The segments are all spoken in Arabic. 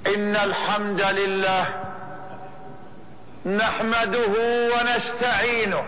إن الحمد لله نحمده ونستعينه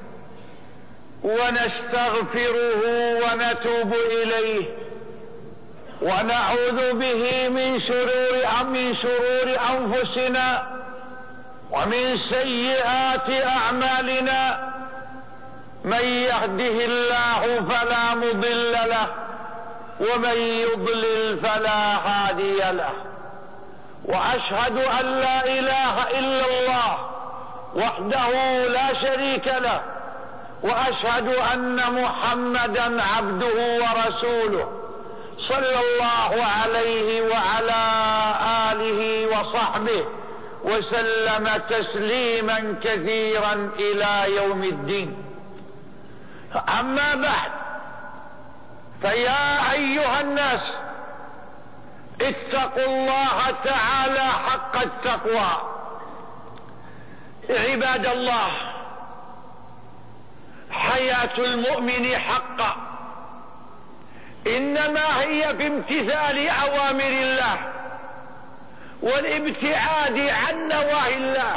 ونستغفره ونتوب إليه ونعوذ به من شرور أنفسنا ومن سيئات أعمالنا. من يهده الله فلا مضل له ومن يضلل فلا هادي له، وأشهد أن لا إله إلا الله وحده لا شريك له، وأشهد أن محمدا عبده ورسوله صلى الله عليه وعلى آله وصحبه وسلم تسليما كثيرا إلى يوم الدين. أما بعد، فيا أيها الناس اتقوا الله تعالى حق التقوى. عباد الله، حياة المؤمن حقا إنما هي في امتثال أوامر الله والابتعاد عن نواهي الله.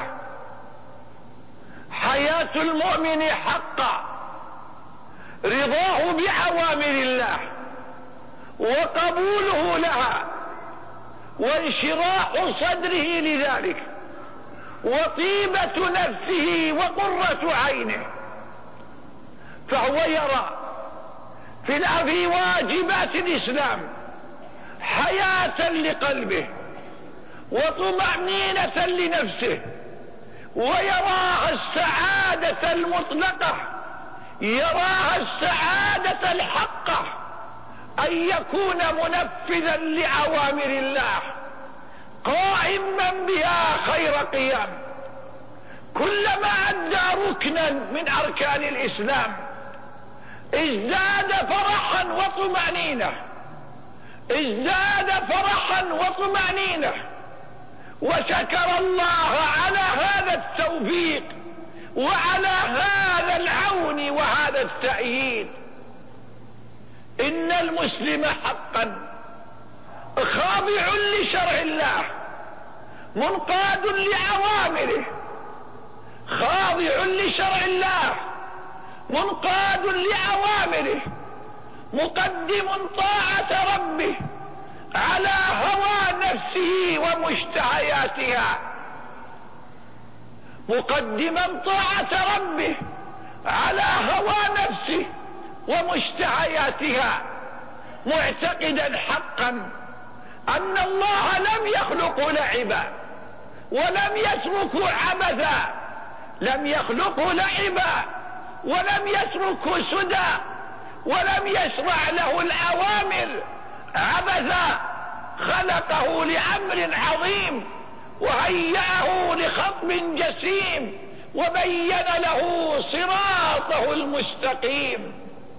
حياة المؤمن حقا رضاه بأوامر الله وقبوله لها وانشراح صدره لذلك وطيبة نفسه وقرة عينه، فهو يرى في واجبات الإسلام حياة لقلبه وطمأنينة لنفسه، ويراها السعادة المطلقة، يراها السعادة الحقة أن يكون منفذا لأوامر الله قائما بها خير قيام. كلما أدى ركنا من أركان الإسلام ازداد فرحا وطمأنينة، ازداد فرحا وطمأنينة، وشكر الله على هذا التوفيق وعلى هذا العون وهذا التأييد. إن المسلم حقا خاضع لشرع الله منقاد لأوامره، خاضع لشرع الله منقاد لأوامره، مقدم طاعة ربه على هوى نفسه ومشتهياتها، مقدما طاعة ربه على هوى نفسه ومشتهياتها، معتقدا حقا أن الله لم يخلق لعبا ولم يترك عبثا، لم يخلق لعبا ولم يترك سدى، ولم يشرع له الأوامر عبثا، خلقه لأمر عظيم وهيأه لخطب جسيم وبين له صراطه المستقيم.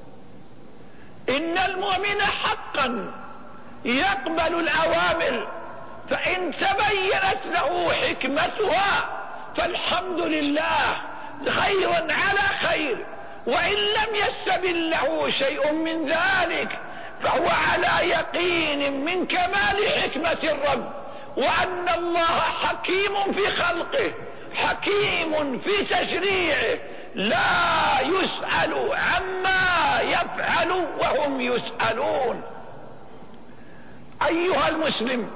إن المؤمن حقا يقبل الأوامر، فإن تبينت له حكمتها فالحمد لله خيرا على خير، وإن لم يستبن له شيء من ذلك فهو على يقين من كمال حكمة الرب، وأن الله حكيم في خلقه حكيم في تشريعه، لا يسأل عما يفعل وهم يسألون. أيها المسلم،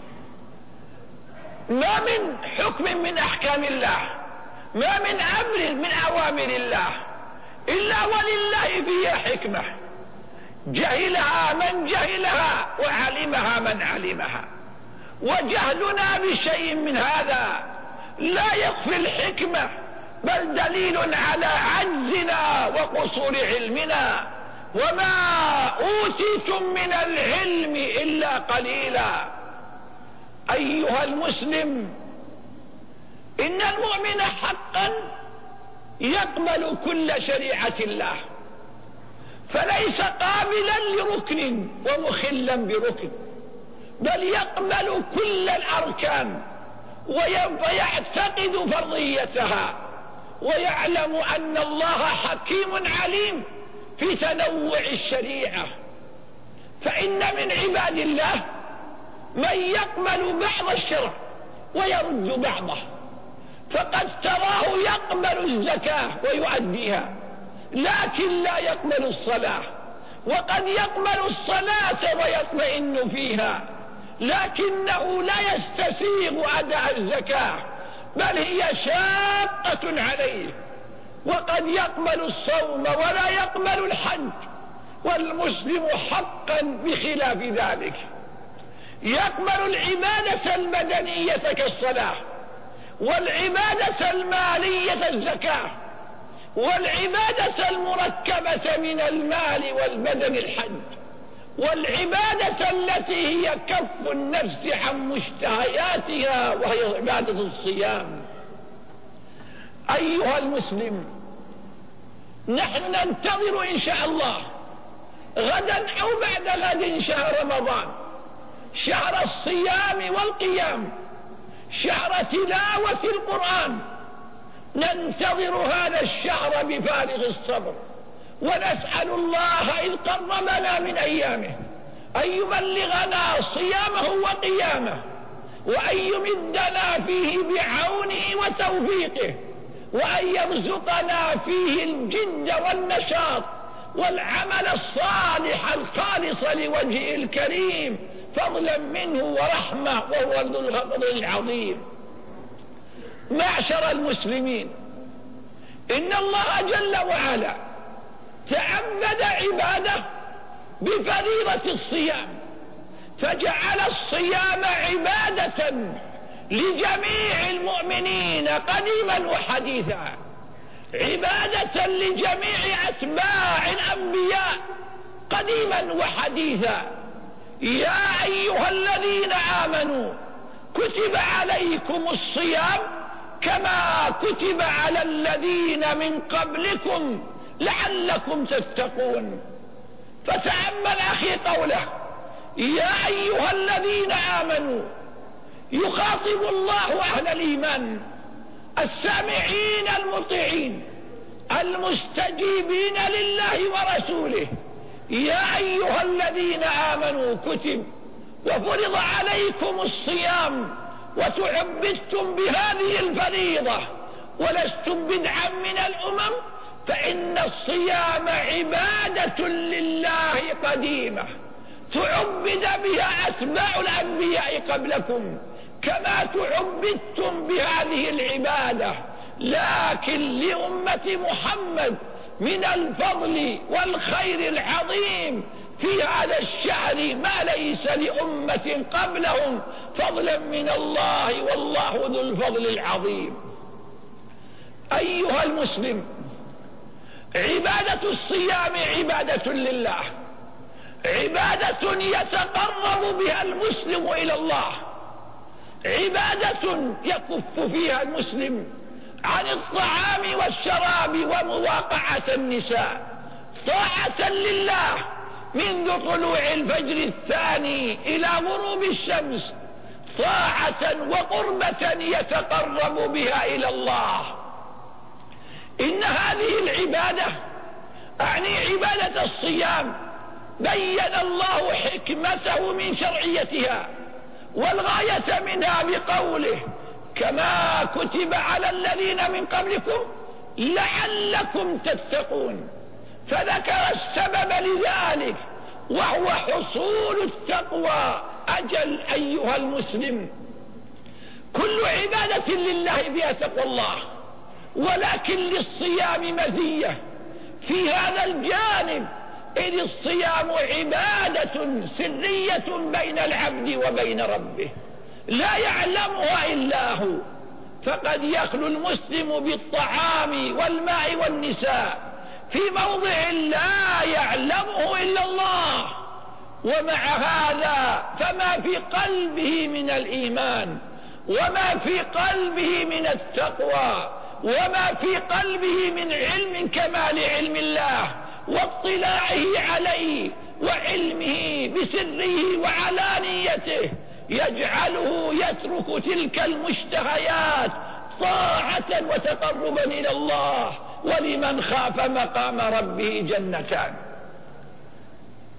ما من حكم من أحكام الله، ما من أمر من أوامر الله إلا ولله فيها حكمة، جهلها من جهلها وعلمها من علمها، وجهلنا بشيء من هذا لا يخفي الحكمة، بل دليل على عجزنا وقصور علمنا. وما أوتيتم من العلم إلا قليلا. أيها المسلم، إن المؤمن حقا يقبل كل شريعة الله، فليس قابلا لركن ومخلا بركن، بل يقبل كل الأركان ويعتقد فرضيتها، ويعلم أن الله حكيم عليم في تنوع الشريعة. فإن من عباد الله من يقبل بعض الشرع ويرد بعضه، فقد تراه يقبل الزكاة ويؤديها لكن لا يقبل الصلاة، وقد يقبل الصلاة ويطمئن فيها لكنه لا يستسيغ أداء الزكاة بل هي شاقة عليه، وقد يقبل الصوم ولا يقبل الحج، والمسلم حقا بخلاف ذلك يقبل العبادة المدنية كالصلاة، والعبادة المالية الزكاة، والعبادة المركبة من المال والبدن الحج، والعبادة التي هي كف النفس عن مشتهياتها وهي عبادة الصيام. أيها المسلم، نحن ننتظر إن شاء الله غدا أو بعد غد شهر رمضان، شهر الصيام والقيام، شهر تلاوة القرآن. ننتظر هذا الشهر بفارغ الصبر، ونسأل الله إذ قربنا من أيامه أن يبلغنا صيامه وقيامه، وأن يمدنا فيه بعونه وتوفيقه، وأن يرزقنا فيه الجد والنشاط والعمل الصالح الخالص لوجهه الكريم فضلا منه ورحمة، وهو ذو الفضل العظيم. معشر المسلمين، إن الله جل وعلا تعبد عباده بفريضة الصيام، فجعل الصيام عبادة لجميع المؤمنين قديما وحديثا، عبادة لجميع أتباع الأنبياء قديما وحديثا. يا أيها الذين آمنوا كتب عليكم الصيام كما كتب على الذين من قبلكم لعلكم تتقون. فتأمل أخي قوله يا أيها الذين آمنوا، يخاطب الله أهل الإيمان السامعين المطيعين المستجيبين لله ورسوله. يا أيها الذين آمنوا كتب وفرض عليكم الصيام وتعبدتم بهذه الفريضة ولستم بدعا من الأمم، فإن الصيام عبادة لله قديمة تعبد بها أتباع الأنبياء قبلكم كما تعبدتم بهذه العبادة، لكن لأمة محمد من الفضل والخير العظيم في هذا الشهر ما ليس لأمة قبلهم فضلا من الله، والله ذو الفضل العظيم. أيها المسلم، عبادة الصيام عبادة لله، عبادة يتقرب بها المسلم إلى الله، عبادة يكف فيها المسلم عن الطعام والشراب ومواقعة النساء، طاعة لله منذ طلوع الفجر الثاني إلى غروب الشمس، طاعة وقربة يتقرب بها إلى الله. إن هذه العبادة أعني عبادة الصيام بين الله حكمته من شرعيتها والغاية منها بقوله كما كتب على الذين من قبلكم لعلكم تتقون، فذكر السبب لذلك وهو حصول التقوى. أجل أيها المسلم، كل عبادة لله بها تقوى الله، ولكن للصيام مزية في هذا الجانب، إذ الصيام عبادة سرية بين العبد وبين ربه لا يعلمها إلا هو، فقد يخلو المسلم بالطعام والماء والنساء في موضع لا يعلمه إلا الله، ومع هذا فما في قلبه من الإيمان وما في قلبه من التقوى وما في قلبه من علم كمال علم الله واطلاعه عليه وعلمه بسره وعلانيته يجعله يترك تلك المشتهيات طاعة وتقربا إلى الله. ولمن خاف مقام ربه جنتان.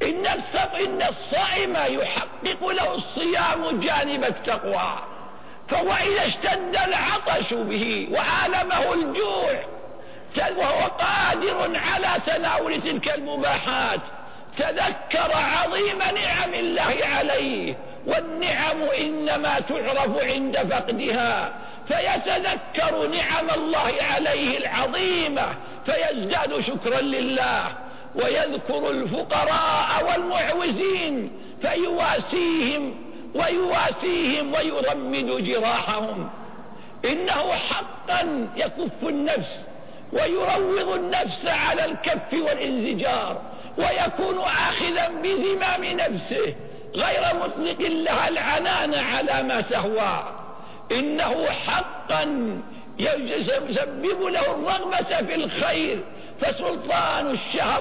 إن الصائم يحقق له الصيام جانب التقوى، فهو إذا اشتد العطش به وآلمه الجوع وهو قادر على تناول تلك المباحات تذكر عظيم نعم الله عليه، والنعم إنما تعرف عند فقدها، فيتذكر نعم الله عليه العظيمة فيزداد شكرا لله، ويذكر الفقراء والمعوزين ويواسيهم ويرمد جراحهم. إنه حقا يكف النفس ويروض النفس على الكف والانزجار، ويكون آخذا بزمام نفسه غير مطلق لها العنان على ما تهوى. إنه حقا يسبب له الرغبة في الخير، فسلطان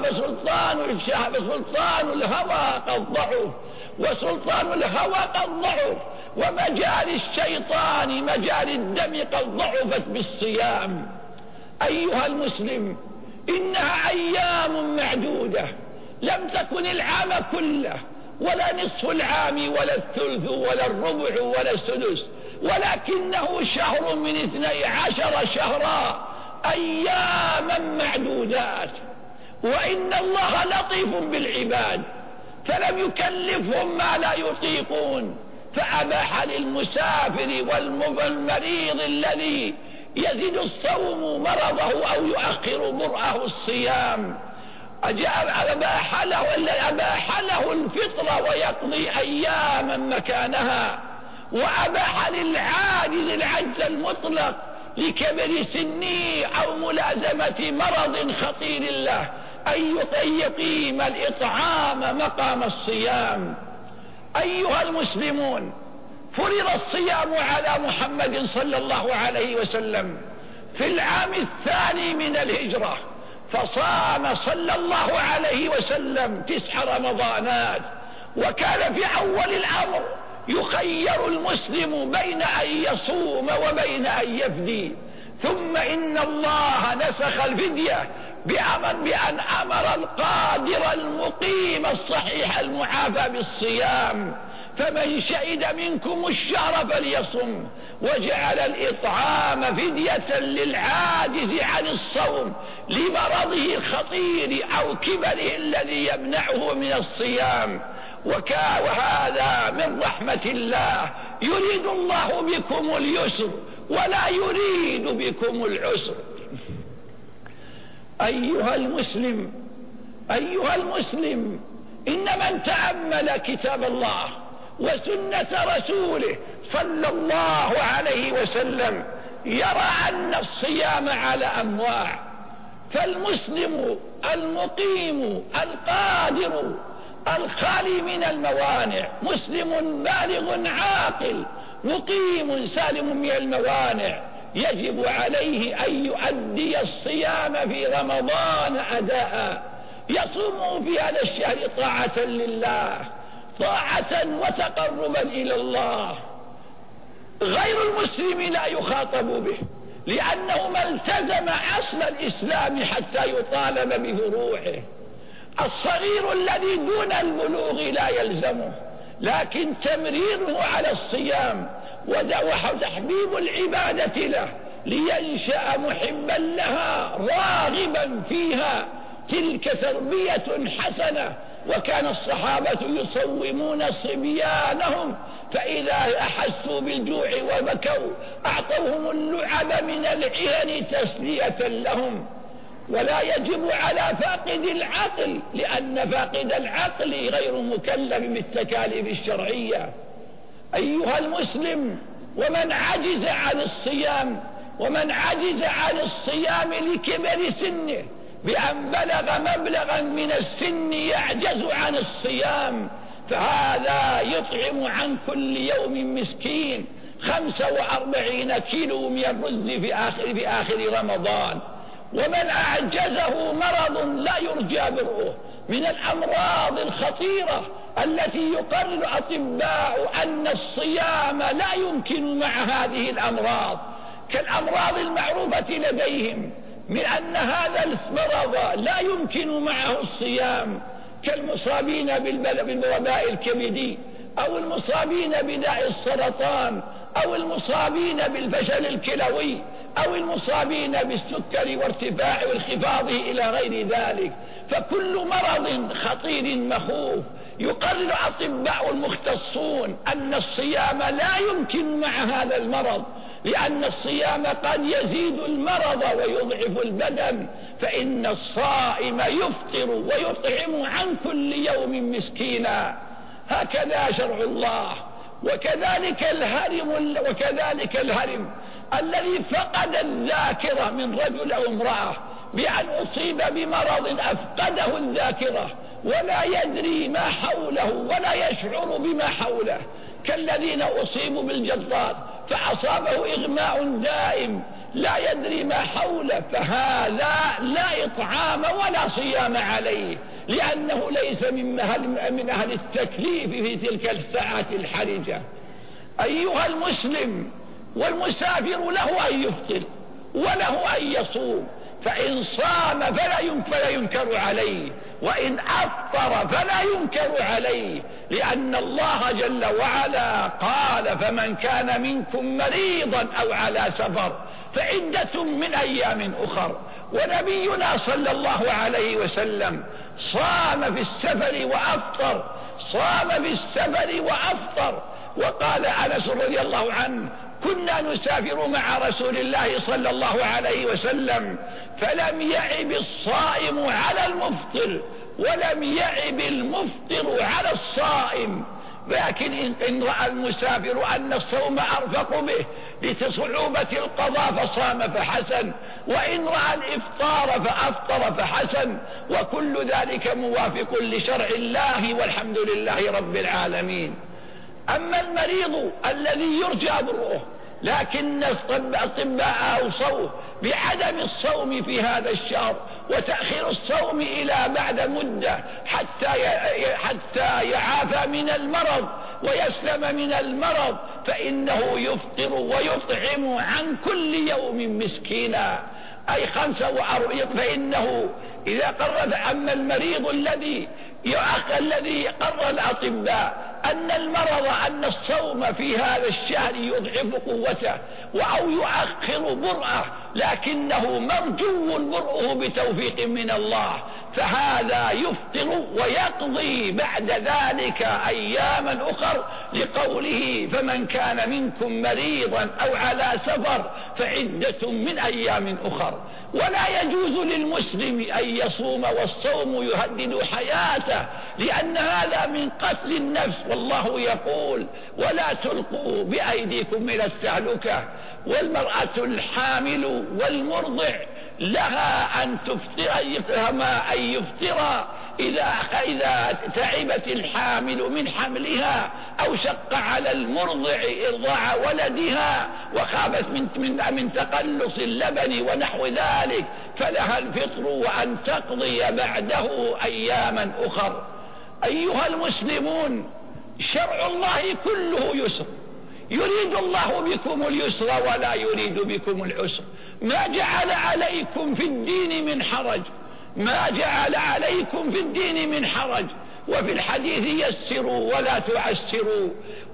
الهوى قد ضعف، وسلطان الهوى قد ضعف، ومجال الشيطان مجال الدم قد ضعفت بالصيام. أيها المسلم، إنها أيام معدودة، لم تكن العام كله ولا نصف العام ولا الثلث ولا الربع ولا السدس، ولكنه شهر من 12 شهرا، أياما معدودات. وإن الله لطيف بالعباد فلم يكلفهم ما لا يطيقون، فأباح للمسافر والمريض الذي يزيد الصوم مرضه أو يؤخر برأه الصيام، أباح له الفطر ويقضي أياما مكانها، وأباح للعاجز العجز المطلق لكبر سنه أو ملازمة مرض خطير له أن يقيم الإطعام مقام الصيام. أيها المسلمون، فرض الصيام على محمد صلى الله عليه وسلم في العام 2 من الهجرة، فصام صلى الله عليه وسلم 9 رمضانات، وكان في أول الأمر يخير المسلم بين أن يصوم وبين أن يفدي، ثم إن الله نسخ الفدية بأن أمر القادر المقيم الصحيح المعافى بالصيام، فمن شهد منكم الشهر فليصم، وجعل الإطعام فدية للعاجز عن الصوم لمرضه الخطير أو كبره الذي يمنعه من الصيام. وهذا من رحمة الله، يريد الله بكم اليسر ولا يريد بكم العسر. أيها المسلم، إن من تأمل كتاب الله وسنة رسوله صلى الله عليه وسلم يرى أن الصيام على أنواع، فالمسلم المقيم القادر الخالي من الموانع، مسلم بالغ عاقل مقيم سالم من الموانع، يجب عليه أن يؤدي الصيام في رمضان أداء، يصوم في هذا الشهر طاعة لله، طاعة وتقربا إلى الله. غير المسلم لا يخاطب به، لأنه ما التزم أصل الإسلام حتى يطالب بفروعه. الصغير الذي دون البلوغ لا يلزمه، لكن تمريره على الصيام وتحبيب العبادة له لينشأ محبا لها راغبا فيها، تلك تربية حسنة. وكان الصحابة يصومون صبيانهم، فإذا أحسوا بالجوع وبكوا أعطوهم اللعب من العين تسلية لهم. ولا يجب على فاقد العقل، لأن فاقد العقل غير مكلف بالتكاليف الشرعية. أيها المسلم، ومن عجز عن الصيام لكبر سنه بأن بلغ مبلغا من السن يعجز عن الصيام، فهذا يطعم عن كل يوم مسكين 45 كيلو من الرز في آخر رمضان. ومن أعجزه مرض لا يرجى برؤه من الأمراض الخطيرة التي يقرر الأطباء أن الصيام لا يمكن مع هذه الأمراض، كالأمراض المعروفة لديهم من أن هذا المرض لا يمكن معه الصيام، كالمصابين بالوباء الكبدي، أو المصابين بداء السرطان، أو المصابين بالفشل الكلوي، أو المصابين بالسكر وارتفاع وانخفاضه إلى غير ذلك. فكل مرض خطير مخوف يقرر أطباء المختصون أن الصيام لا يمكن مع هذا المرض، لأن الصيام قد يزيد المرض ويضعف البدن، فإن الصائم يفطر ويطعم عن كل يوم مسكينا. هكذا شرع الله. وكذلك الهرم الذي فقد الذاكرة من رجل أو امرأة بأن أصيب بمرض أفقده الذاكرة ولا يدري ما حوله ولا يشعر بما حوله، كالذين أصيبوا بالجلطات فأصابه إغماء دائم لا يدري ما حوله، فهذا لا إطعام ولا صيام عليه، لأنه ليس من أهل التكليف في تلك الساعة الحرجة. أيها المسلم، والمسافر له أن يفطر وله أن يصوم، فإن صام فلا ينكر عليه، وإن أفطر فلا ينكر عليه، لأن الله جل وعلا قال: فمن كان منكم مريضا أو على سفر فعدة من أيام أخر. ونبينا صلى الله عليه وسلم صام في السفر وأفطر، وقال أنس رضي الله عنه: كنا نسافر مع رسول الله صلى الله عليه وسلم فلم يعب الصائم على المفطر ولم يعب المفطر على الصائم. لكن إن رأى المسافر أن الصوم أرفق به لصعوبة القضاء فصام فحسن، وإن رأى الإفطار فأفطر فحسن، وكل ذلك موافق لشرع الله، والحمد لله رب العالمين. أما المريض الذي يرجى برؤه لكن الأطباء أوصوه بعدم الصوم في هذا الشهر وتأخير الصوم إلى بعد مدة حتى يعافى من المرض ويسلم من المرض، فإنه يفطر ويطعم عن كل يوم مسكينا، أي 45. فإنه إذا قرر أما المريض الذي قرر الأطباء أن الصوم في هذا الشهر يضعف قوته أو يؤخر برأه، لكنه مرجو برؤه بتوفيق من الله، فهذا يفطر ويقضي بعد ذلك أياما أخر، لقوله: فمن كان منكم مريضا أو على سفر فعدة من أيام أخر. ولا يجوز للمسلم أن يصوم والصوم يهدد حياته، لأن هذا من قتل النفس، والله يقول: ولا تلقوا بأيديكم إلى التهلكة. والمرأة الحامل والمرضع لها أن يفطر إذا تعبت الحامل من حملها أو شق على المرضع إرضاع ولدها وخافت من تقلص اللبن ونحو ذلك، فلها الفطر وأن تقضي بعده أياما أخر. أيها المسلمون، شرع الله كله يسر، يريد الله بكم اليسر ولا يريد بكم العسر، ما جعل عليكم في الدين من حرج. وفي الحديث: يسروا ولا تعسروا،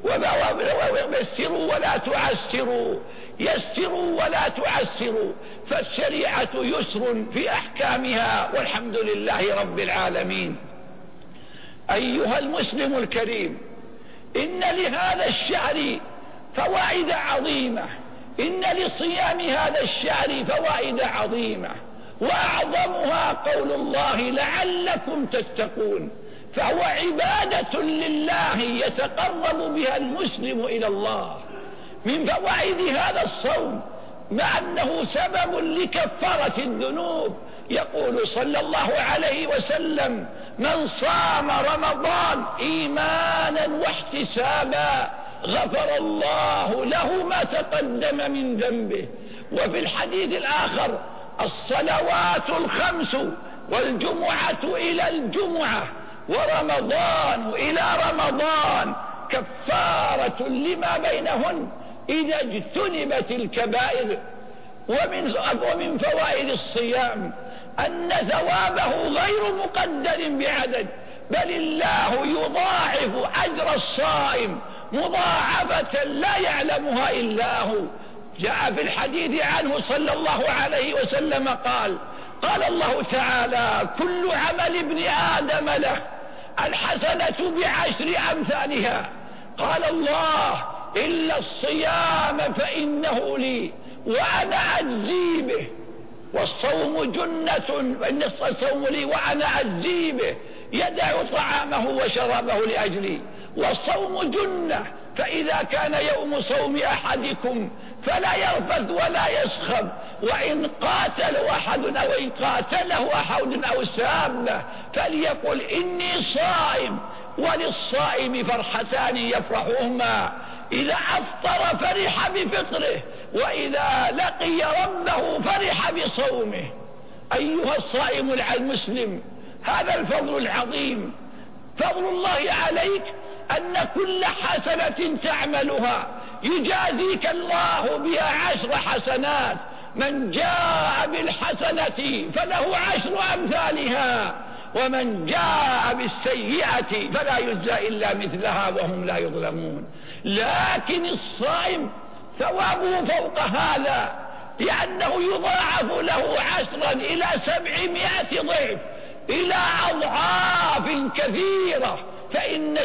يسروا ولا تعسروا، فالشريعة يسر في أحكامها، والحمد لله رب العالمين. أيها المسلم الكريم، إن لهذا الشهر فوائد عظيمة، إن لصيام هذا الشهر فوائد عظيمة، وأعظمها قول الله: لعلكم تتقون. فهو عبادة لله يتقرب بها المسلم إلى الله. من فوائد هذا الصوم مع أنه سبب لكفارة الذنوب، يقول صلى الله عليه وسلم: من صام رمضان إيمانا واحتسابا غفر الله له ما تقدم من ذنبه. وفي الحديث الآخر: الصلوات الخمس والجمعة إلى الجمعة ورمضان إلى رمضان كفارة لما بينهن إذا اجتنبت الكبائر. ومن فوائد الصيام أن ثوابه غير مقدر بعدد، بل الله يضاعف أجر الصائم مضاعفة لا يعلمها إلا هو. جاء في الحديث عنه صلى الله عليه وسلم قال الله تعالى: كل عمل ابن آدم له، الحسنة ب10 أمثالها. قال الله: إلا الصيام فإنه لي وأنا أجزي به، والصوم جنة، فإن الصوم لي وأنا أجزي به، يدع طعامه وشرابه لأجلي. والصوم جنة، فإذا كان يوم صوم أحدكم فلا يرفث ولا يسخب، وإن قاتله أحد أو سابه فليقل إني صائم. وللصائم فرحتان يفرحهما: إذا أفطر فرح بفطره، وإذا لقي ربه فرح بصومه. أيها الصائم المسلم، هذا الفضل العظيم، فضل الله عليك أن كل حسنة تعملها يجازيك الله بها 10 حسنات. من جاء بالحسنة فله 10 أمثالها، ومن جاء بالسيئة فلا يجزى إلا مثلها وهم لا يظلمون. لكن الصائم ثوابه فوق هذا، لأنه يضاعف له 10 إلى 700 ضعف، إلى أضعاف كثيرة. فإن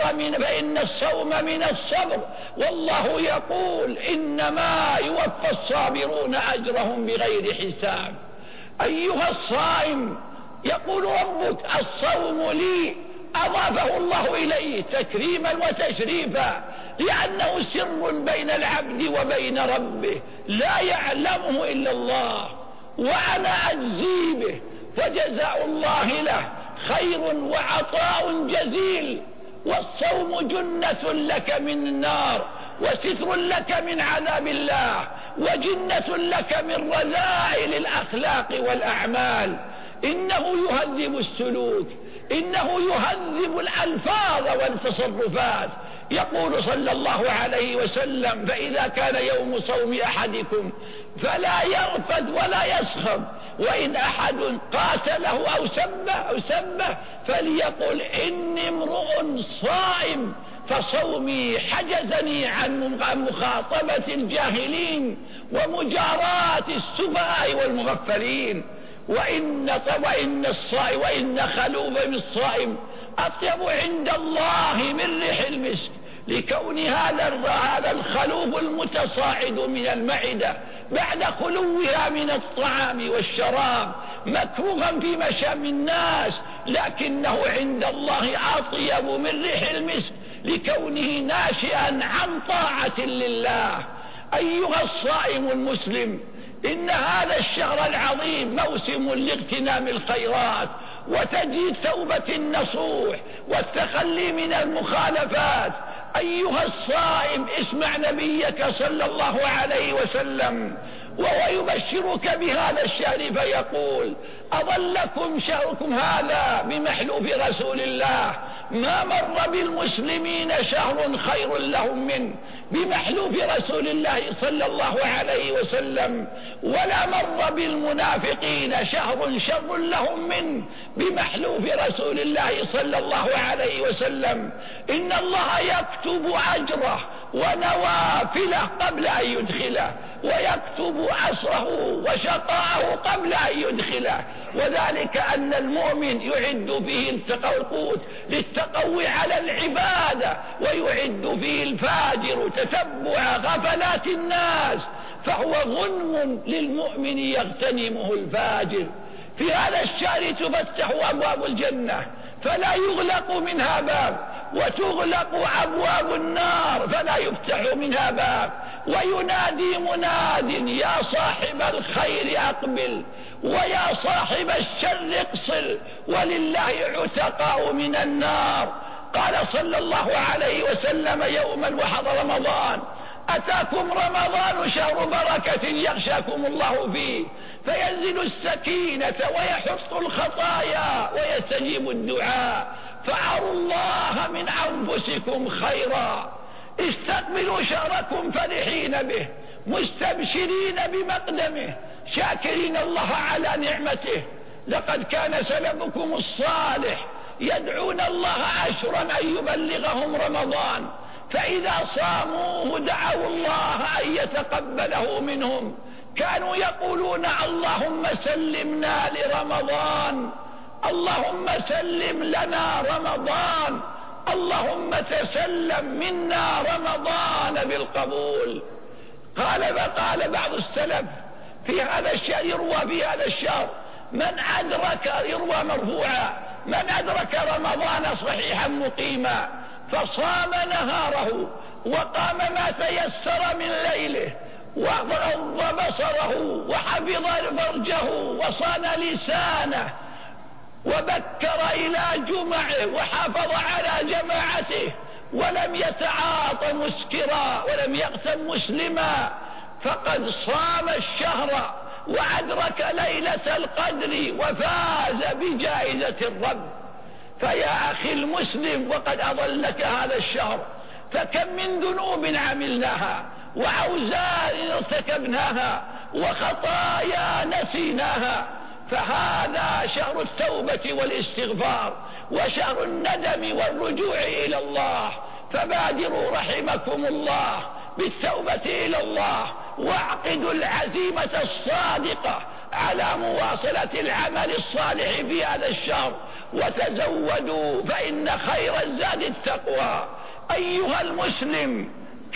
الصوم من الصبر، والله يقول: إنما يوفى الصابرون أجرهم بغير حساب. أيها الصائم، يقول ربك: الصوم لي، أضافه الله إليه تكريما وتشريفا، لأنه سر بين العبد وبين ربه لا يعلمه إلا الله، وأنا أجزي به، فجزاء الله له خير وعطاء جزيل. والصوم جنة لك من النار، وستر لك من عذاب الله، وجنة لك من رذائل الأخلاق والأعمال. إنه يهذب السلوك، إنه يهذب الألفاظ والتصرفات. يقول صلى الله عليه وسلم: فإذا كان يوم صوم أحدكم فلا يرفث ولا يسخب، وإن أحد قاتله أو سبه فليقل: إني امرؤ صائم، فصومي حجزني عن مخاطبة الجاهلين ومجاراة السفهاء والمغفلين. وإن خلوف الصائم أطيب عند الله من ريح المسك، لكون هذا الخلوف المتصاعد من المعدة بعد خلوها من الطعام والشراب مكروها في مشام الناس، لكنه عند الله أطيب من ريح المسك، لكونه ناشئا عن طاعة لله. أيها الصائم المسلم، إن هذا الشهر العظيم موسم لاغتنام الخيرات وتجديد توبة النصوح والتخلي من المخالفات. أيها الصائم، اسمع نبيك صلى الله عليه وسلم وهو يبشرك بهذا الشهر فيقول: أظلكم شهركم هذا بمحلوف رسول الله، ما مر بالمسلمين شهر خير لهم منه بمحلوف رسول الله صلى الله عليه وسلم، ولا مر بالمنافقين شهر شر لهم منه بمحلوف رسول الله صلى الله عليه وسلم. إن الله يكتب أجره ونوافله قبل أن يدخله، ويكتب عسره وشقاءه قبل أن يدخله، وذلك أن المؤمن يعد فيه القوت للتقوي على العبادة، ويعد فيه الفاجر تتبع غفلات الناس، فهو غنم للمؤمن يغتنمه الفاجر. في هذا الشهر تفتح أبواب الجنة فلا يغلق منها باب، وتغلق أبواب النار فلا يفتح منها باب، وينادي مناد: يا صاحب الخير أقبل، ويا صاحب الشر اقصر، ولله عتقاء من النار. قال صلى الله عليه وسلم يوما وحضر رمضان: أتاكم رمضان شهر بركة يغشاكم الله فيه، فينزل السكينة ويحط الخطايا ويستجيب الدعاء، فأروا الله من أنفسكم خيرا. استقبلوا شهركم فرحين به، مستبشرين بمقدمه، شاكرين الله على نعمته. لقد كان سلفكم الصالح يدعون الله أشرا أن يبلغهم رمضان، فإذا صاموه دعوا الله أن يتقبله منهم. كانوا يقولون اللهم سلمنا لرمضان، اللهم سلم لنا رمضان، اللهم تسلم منا رمضان بالقبول. قال بعض السلف في هذا الشهر، يروى في هذا الشهر من أدرك، يروى مرفوعا، من أدرك رمضان صحيحا مقيما فصام نهاره وقام ما تيسر من ليله وغض بصره وحفظ فرجه وصان لسانه وبكر إلى جمعه وحافظ على جماعته ولم يتعاط مسكرا ولم يقتل مسلما فقد صام الشهر وأدرك ليلة القدر وفاز بجائزة الرب. فيا أخي المسلم، وقد أضلك هذا الشهر، فكم من ذنوب عملناها وأوزار ارتكبناها وخطايا نسيناها، فهذا شهر التوبة والاستغفار وشهر الندم والرجوع إلى الله. فبادروا رحمكم الله بالتوبة إلى الله، واعقدوا العزيمة الصادقة على مواصلة العمل الصالح في هذا الشهر، وتزودوا فإن خير الزاد التقوى. أيها المسلم،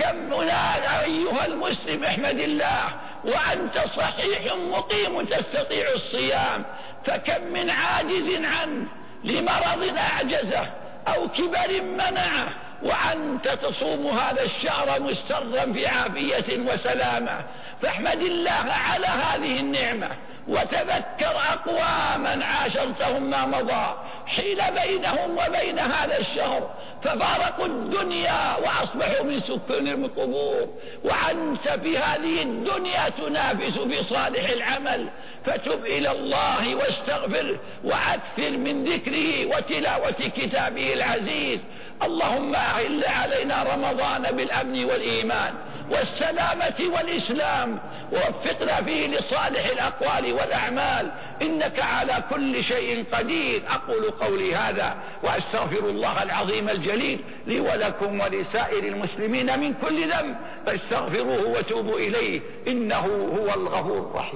أيها المسلم احمد الله وأنت صحيح مقيم تستطيع الصيام، فكم من عاجز عنه لمرض أعجزه أو كبر منعه، وأنت تصوم هذا الشهر مسترا في عافية وسلامة. فاحمد الله على هذه النعمة، وتذكر أقواما عاشرتهم ما مضى حيل بينهم وبين هذا الشهر ففارقوا الدنيا وأصبحوا من سكان القبور، وأنت في هذه الدنيا تنافس في صالح العمل. فتب إلى الله واستغفر وأكثر من ذكره وتلاوة كتابه العزيز. اللهم أهل علينا رمضان بالأمن والإيمان والسلامة والإسلام، ووفقنا فيه لصالح الأقوال والأعمال، إنك على كل شيء قدير. أقول قولي هذا وأستغفر الله العظيم الجليل لي ولكم ولسائر المسلمين من كل ذنب، فاستغفروه وتوبوا إليه إنه هو الغفور الرحيم.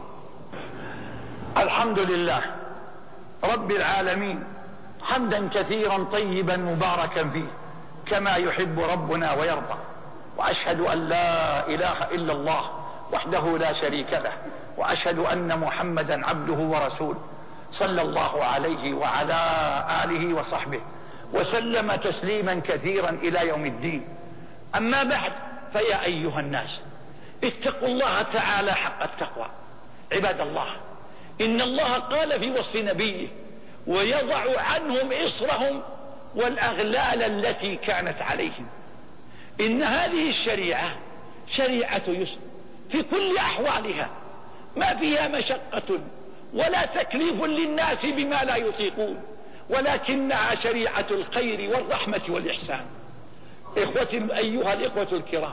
الحمد لله رب العالمين، حمدا كثيرا طيبا مباركا فيه كما يحب ربنا ويرضى. وأشهد أن لا إله إلا الله وحده لا شريك له، وأشهد أن محمدا عبده ورسوله صلى الله عليه وعلى آله وصحبه وسلم تسليما كثيرا إلى يوم الدين. أما بعد، فيا أيها الناس اتقوا الله تعالى حق التقوى. عباد الله، إن الله قال في وصف نبيه: ويضع عنهم إصرهم والأغلال التي كانت عليهم. إن هذه الشريعة شريعة يسر في كل أحوالها، ما فيها مشقة ولا تكليف للناس بما لا يطيقون، ولكنها شريعة الخير والرحمة والإحسان. أيها الإخوة الكرام،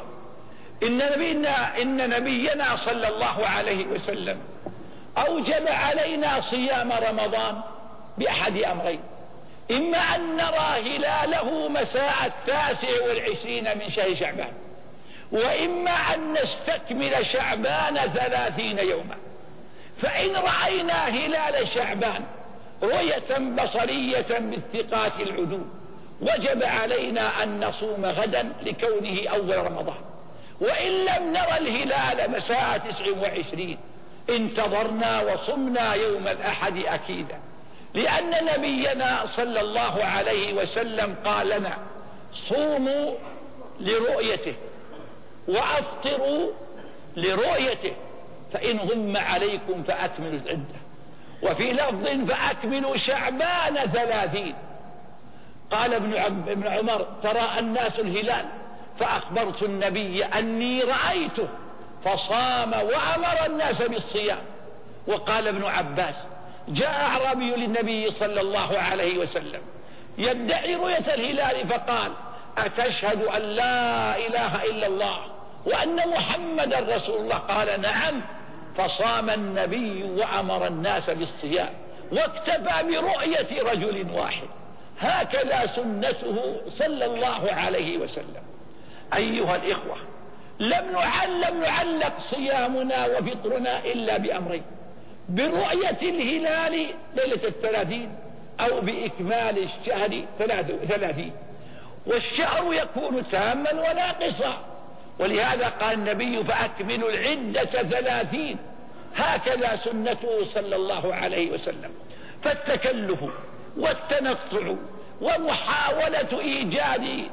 إن نبينا صلى الله عليه وسلم أوجب علينا صيام رمضان بأحد أمرين: إما أن نرى هلاله مساء 29 من شهر شعبان، وإما أن نستكمل شعبان 30 يوما. فإن رأينا هلال شعبان رؤية بصرية بالثقات العدول وجب علينا أن نصوم غدا لكونه أول رمضان، وإن لم نرى الهلال مساء 29 انتظرنا وصمنا يوم الأحد أكيدا، لأن نبينا صلى الله عليه وسلم قال لنا: صوموا لرؤيته وأفطروا لرؤيته، فإن غم عليكم فأكملوا العدة، وفي لفظ فأكملوا شعبان 30. قال ابن عمر: ترى الناس الهلال فأخبرت النبي أني رأيته فصام وأمر الناس بالصيام. وقال ابن عباس: جاء أعرابي للنبي صلى الله عليه وسلم يدعي رؤية الهلال فقال: أتشهد أن لا إله إلا الله وأن محمدا رسول الله؟ قال: نعم. فصام النبي وأمر الناس بالصيام، واكتفى برؤية رجل واحد. هكذا سنته صلى الله عليه وسلم. أيها الإخوة، لم نعلق صيامنا وفطرنا إلا بأمرين: برؤية الهلال ليلة 30 أو بإكمال الشهر 30، والشهر يكون تاما وناقصا، ولهذا قال النبي: فأكملوا العدة 30. هكذا سنته صلى الله عليه وسلم. فالتكلف والتنطع ومحاولة إيجاد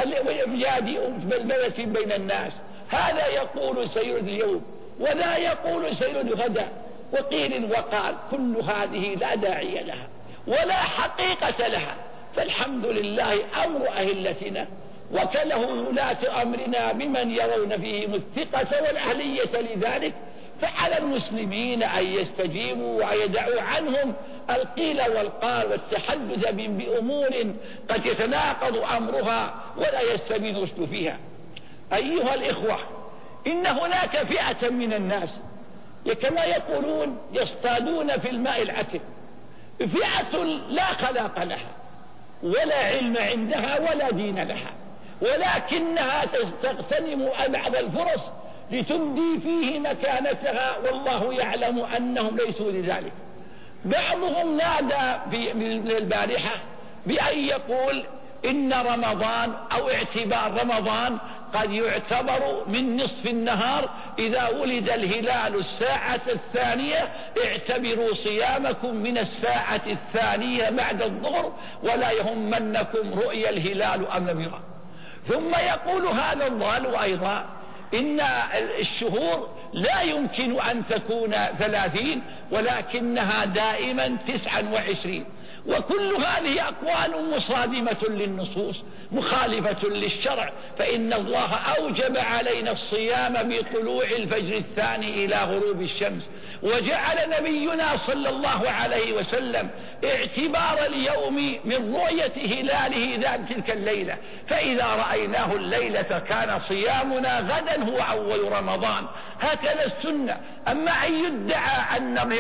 بلبلة بين الناس، هذا يقول سيرد اليوم ولا يقول سيرد غدا، وقيل وقال، كل هذه لا داعي لها ولا حقيقة لها. فالحمد لله أمر أهلتنا وكله ولاة أمرنا بمن يرون فيهم الثقة والأهلية لذلك، فعلى المسلمين أن يستجيبوا ويدعوا عنهم القيل والقال والتحدث بأمور قد يتناقض أمرها ولا يستبين رشد فيها. أيها الإخوة، إن هناك فئة من الناس كما يقولون يصطادون في الماء العكر، فئة لا خلاق لها ولا علم عندها ولا دين لها، ولكنها تغتنم بعض الفرص لتبدي فيه مكانتها، والله يعلم أنهم ليسوا لذلك. بعضهم نادى في البارحة بأن يقول إن رمضان أو اعتبار رمضان قد يعتبر من نصف النهار، إذا ولد الهلال الساعة 2 اعتبروا صيامكم من الساعة 2 بعد الظهر، ولا يهمنكم رؤيا الهلال أم لم يرى. ثم يقول هذا الضال أيضا إن الشهور لا يمكن أن تكون 30 ولكنها دائما 29، وكل هذه أقوال مصادمة للنصوص مخالفة للشرع، فإن الله أوجب علينا الصيام بطلوع الفجر الثاني إلى غروب الشمس، وجعل نبينا صلى الله عليه وسلم اعتبار اليوم من رؤية هلاله تلك الليلة، فإذا رأيناه الليلة كان صيامنا غدا هو أول رمضان، هكذا السنة. أما أن يدعى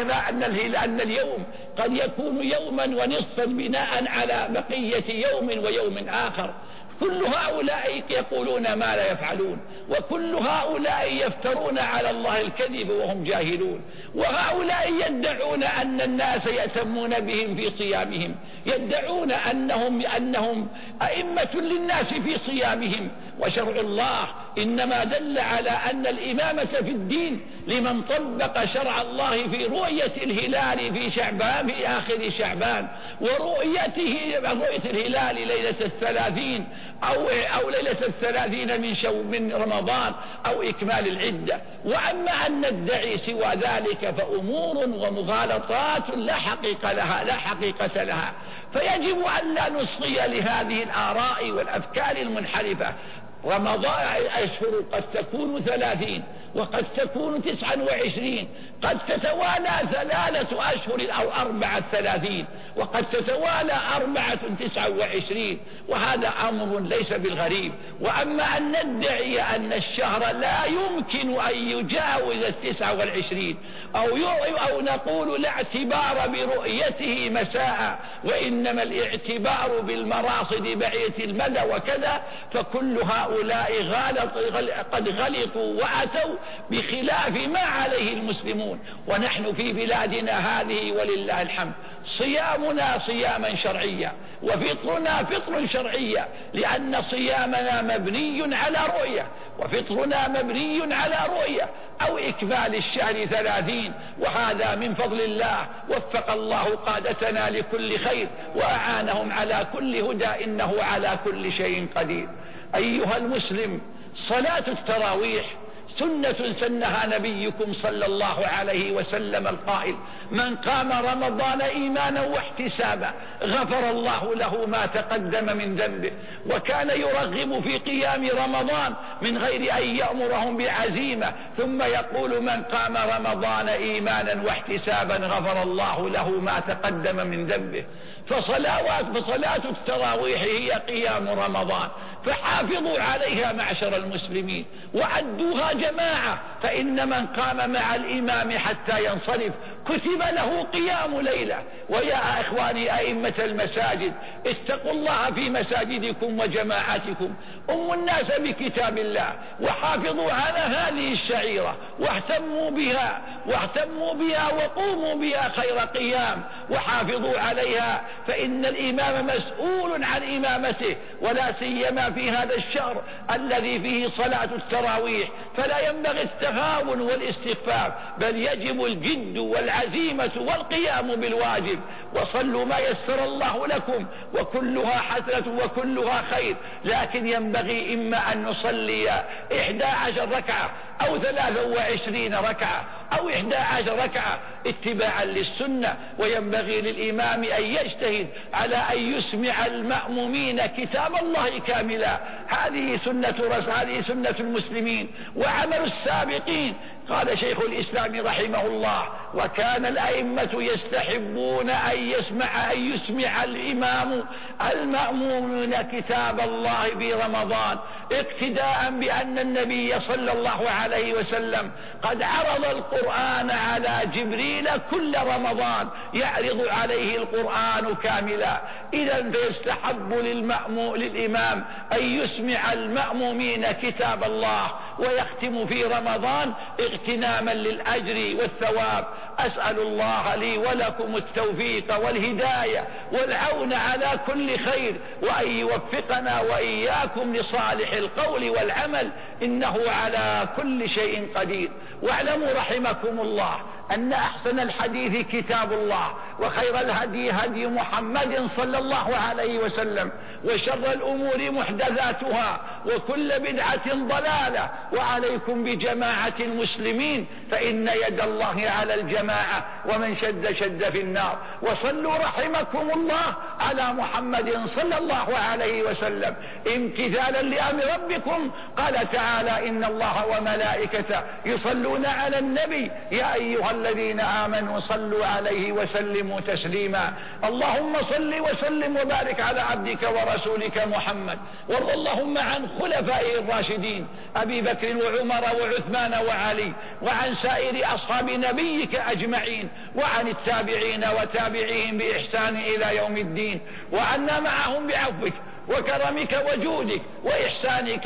أن اليوم قد يكون يوما ونصفا بناء على بقية يوم ويوم آخر، كل هؤلاء يقولون ما لا يفعلون، وكل هؤلاء يفترون على الله الكذب وهم جاهلون، وهؤلاء يدعون أن الناس يأتمون بهم في صيامهم، يدعون أنهم أئمة للناس في صيامهم، وشرع الله إنما دل على أن الإمامة في الدين لمن طبق شرع الله في رؤية الهلال في شعبان في آخر شعبان، ورؤية الهلال ليلة 30 أو ليلة 30 من رمضان أو إكمال العدة. وأما أن ندعي سوى ذلك فأمور ومغالطات لا حقيقة لها، فيجب أن لا نصغي لهذه الآراء والأفكار المنحرفة. رمضان أشهر قد تكون 30 وقد تكون 29، قد تتوالى 3 أشهر أو 34 وقد تتوالى 29، وهذا أمر ليس بالغريب. وأما أن ندعي أن الشهر لا يمكن أن يجاوز 29 أو نقول لا اعتبار برؤيته مساء وإنما الاعتبار بالمراصد بعيدة المدى وكذا، فكل هؤلاء قد غلطوا وأتوا بخلاف ما عليه المسلمون. ونحن في بلادنا هذه ولله الحمد صيامنا صياما شرعيا وفطرنا فطر شرعيا، لأن صيامنا مبني على رؤية وفطرنا مبني على رؤية أو إكمال الشهر 30، وهذا من فضل الله. وفق الله قادتنا لكل خير وأعانهم على كل هدى، إنه على كل شيء قدير. أيها المسلم، صلاة التراويح سنة سنها نبيكم صلى الله عليه وسلم القائل: من قام رمضان إيمانا واحتسابا غفر الله له ما تقدم من ذنبه. وكان يرغب في قيام رمضان من غير أن يأمرهم بعزيمة، ثم يقول: من قام رمضان إيمانا واحتسابا غفر الله له ما تقدم من ذنبه. فصلاة التراويح هي قيام رمضان، فحافظوا عليها معشر المسلمين وعدوها جماعة، فإن من قام مع الإمام حتى ينصرف كتب له قيام ليلة. ويا إخواني أئمة المساجد، اتقوا الله في مساجدكم وجماعتكم، أموا الناس بكتاب الله، وحافظوا على هذه الشعيرة، واهتموا بها وقوموا بها خير قيام، وحافظوا عليها، فإن الإمام مسؤول عن إمامته، ولا سيما في هذا الشهر الذي فيه صلاة التراويح، فلا ينبغي التهاون والاستخفاف، بل يجب الجد والعزيمة والقيام بالواجب. وصلوا ما يسر الله لكم، وكلها حسنة وكلها خير، لكن ينبغي إما أن نصلي 11 ركعة أو 23 ركعة أو 11 ركعة اتباعا للسنة، وينبغي للإمام أن يجتهد على أن يسمع المأمومين كتاب الله كاملا. هذه سنة المسلمين وعمل السابقين. قال شيخ الإسلام رحمه الله: وكان الأئمة يستحبون أن يسمع الإمام المأمومين كتاب الله في رمضان، اقتداء بأن النبي صلى الله عليه وسلم قد عرض القرآن على جبريل كل رمضان، يعرض عليه القرآن كاملا. إذن فيستحب للإمام أن يسمع المأمومين كتاب الله، ويختم في رمضان اغتناما للأجر والثواب. أسأل الله لي ولكم التوفيق والهداية والعون على كل خير، وأن يوفقنا وإياكم لصالح القول والعمل، إنه على كل شيء قدير. واعلموا رحمكم الله أن أحسن الحديث كتاب الله، وخير الهدي هدي محمد صلى الله عليه وسلم، وشر الأمور محدثاتها، وكل بدعة ضلالة. وعليكم بجماعة المسلمين، فإن يد الله على الجماعة، ومن شد في النار. وصلوا رحمكم الله على محمد صلى الله عليه وسلم امتثالا لأمر ربكم. قال تعالى: إن الله وملائكته يصلون على النبي يا أيها الذين آمنوا صلوا عليه وسلموا تسليما. اللهم صل وسلم وبارك على عبدك ورسولك محمد. وارض اللهم عن خلفائه الراشدين أبي بكر وعمر وعثمان وعلي، وعن سائر أصحاب نبيك أجمعين، وعن التابعين وتابعيهم بإحسان إلى يوم الدين، وعنا معهم بعفوك وكرمك وجودك وإحسانك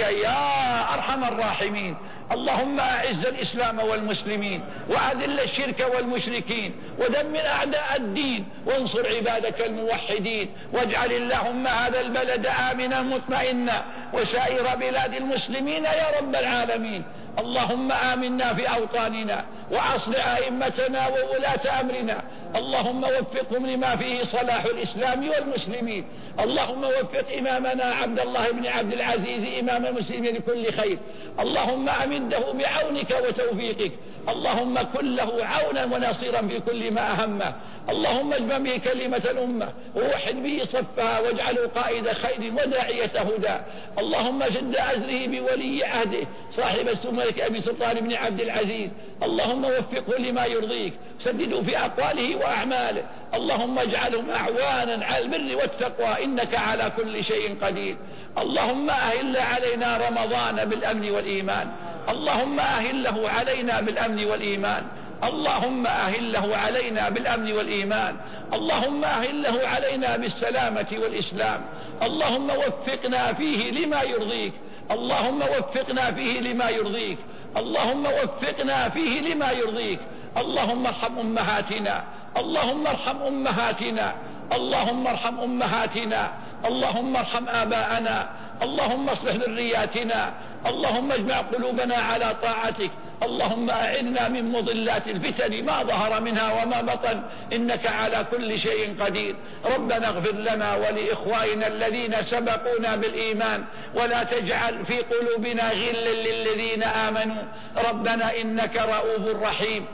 يا أرحم الراحمين. اللهم أعز الإسلام والمسلمين، وأذل الشرك والمشركين، ودمر أعداء الدين، وانصر عبادك الموحدين. واجعل اللهم هذا البلد آمنا مطمئنا، وسائر بلاد المسلمين يا رب العالمين. اللهم آمنا في أوطاننا، وأصلح أئمتنا وولاة أمرنا. اللهم وفقهم لما فيه صلاح الإسلام والمسلمين. اللهم وفق إمامنا عبد الله بن عبد العزيز إمام المسلمين لكل خير. اللهم أمده بعونك وتوفيقك. اللهم كن له عونا ونصيرا في كل ما أهمه. اللهم اجمع به كلمة الأمة، ووحد به صفها، واجعله قائد خير وداعية هدى. اللهم شد أزره بولي عهده صاحب السمرة أبي سلطان بن عبد العزيز. اللهم وفقه لما يرضيك، سدده في أقواله وأعماله. اللهم اجعلهم أعوانا على البر والتقوى، إنك على كل شيء قدير. اللهم أهل علينا رمضان بالأمن والإيمان. اللهم أهله علينا بالأمن والإيمان. اللهم أهله علينا بالأمن والإيمان. اللهم أهله علينا بالسلامة والإسلام. اللهم وفقنا فيه لما يرضيك. اللهم وفقنا فيه لما يرضيك. اللهم وفقنا فيه لما يرضيك. اللهم ارحم أمهاتنا. اللهم ارحم أمهاتنا. اللهم ارحم أمهاتنا. اللهم ارحم آباءنا. اللهم اصلح ذرياتنا. اللهم اجمع قلوبنا على طاعتك. اللهم أعنا من مضلات الفتن ما ظهر منها وما بطن، إنك على كل شيء قدير. ربنا اغفر لنا ولإخواننا الذين سبقونا بالإيمان، ولا تجعل في قلوبنا غلا للذين آمنوا. ربنا إنك رؤوف رحيم.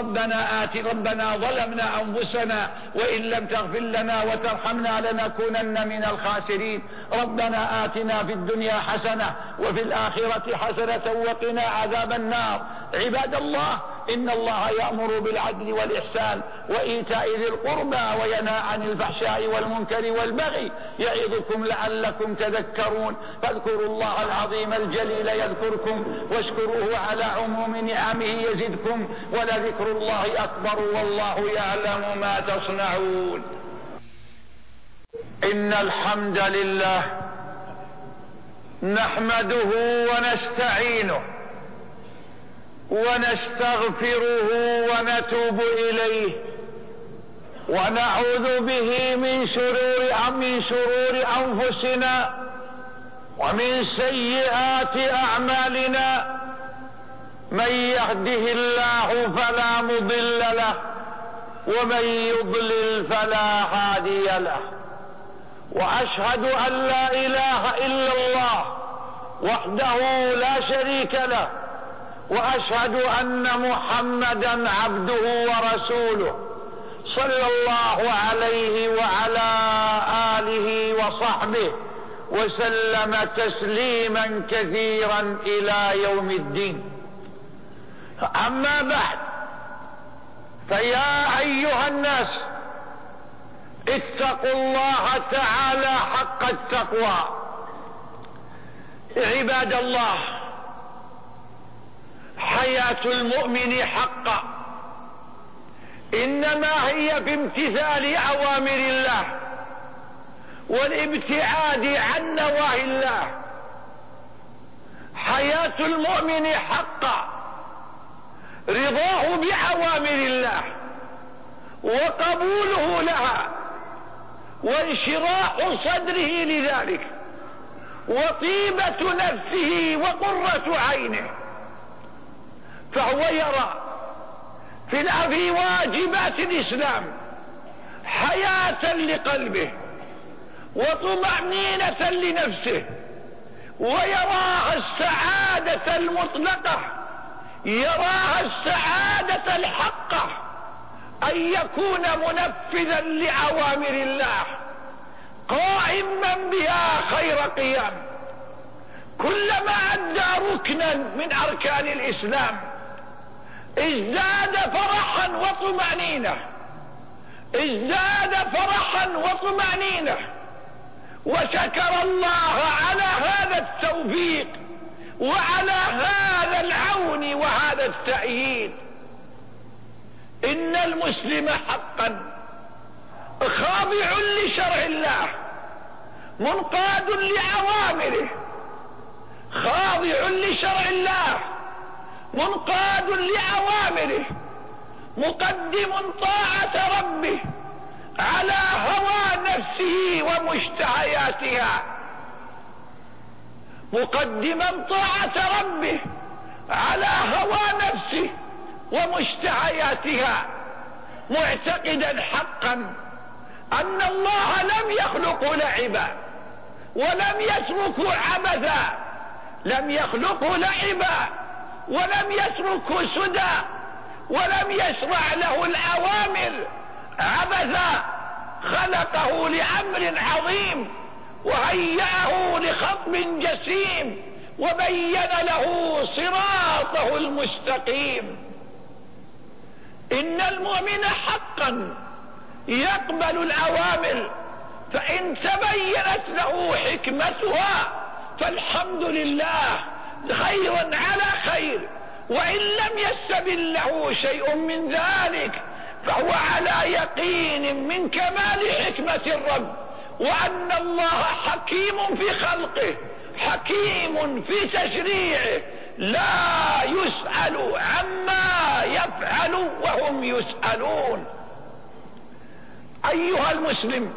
ربنا ظلمنا أنفسنا، وإن لم تغفر لنا وترحمنا لنكونن من الخاسرين. ربنا آتنا في الدنيا حسنة وفي الآخرة حسنة وقنا عذاب النار. عباد الله، إن الله يأمر بالعدل والإحسان وإيتاء ذي القربى وينهى عن الفحشاء والمنكر والبغي يعظكم لعلكم تذكرون فاذكروا الله العظيم الجليل يذكركم واشكروه على عموم نعمه يزدكم ولذكر الله أكبر والله يعلم ما تصنعون. إن الحمد لله نحمده ونستعينه ونستغفره ونتوب إليه ونعوذ به من شرور أنفسنا ومن سيئات أعمالنا. من يهده الله فلا مضل له ومن يضلل فلا هادي له. وأشهد أن لا إله إلا الله وحده لا شريك له وأشهد أن محمدا عبده ورسوله صلى الله عليه وعلى آله وصحبه وسلم تسليما كثيرا إلى يوم الدين. أما بعد، فيا أيها الناس اتقوا الله تعالى حق التقوى. عباد الله، حياة المؤمن حقا إنما هي بامتثال أوامر الله والابتعاد عن نواهي الله. حياة المؤمن حقا رضاه بأوامر الله وقبوله لها وانشراح صدره لذلك وطيبة نفسه وقرة عينه، فهو يرى في واجبات الإسلام حياة لقلبه وطمأنينة لنفسه، ويراها السعادة المطلقة، يراها السعادة الحقة أن يكون منفذا لأوامر الله قائما بها خير قيام. كلما أدى ركنا من أركان الإسلام ازداد فرحا وطمأنينة، ازداد فرحا وطمأنينة، وشكر الله على هذا التوفيق وعلى هذا العون وهذا التأييد. إن المسلم حقا خاضع لشرع الله منقاد لأوامره، خاضع لشرع الله منقاد لأوامره، مقدم طاعة ربه على هوى نفسه ومشتهياتها، مقدما طاعة ربه على هوى نفسه ومشتهياتها، معتقدا حقا أن الله لم يخلق لعبا ولم يتركه عبثا، لم يخلقه لعبا ولم يتركه سدى، ولم يشرع له الأوامر عبثا، خلقه لأمر عظيم وهيأه لخطب جسيم وبين له صراطه المستقيم. إن المؤمن حقا يقبل الأوامر، فإن تبينت له حكمتها فالحمد لله خير على خير، وإن لم يستبن له شيء من ذلك فهو على يقين من كمال حكمة الرب، وأن الله حكيم في خلقه حكيم في تشريعه، لا يسأل عما يفعل وهم يسألون. أيها المسلم،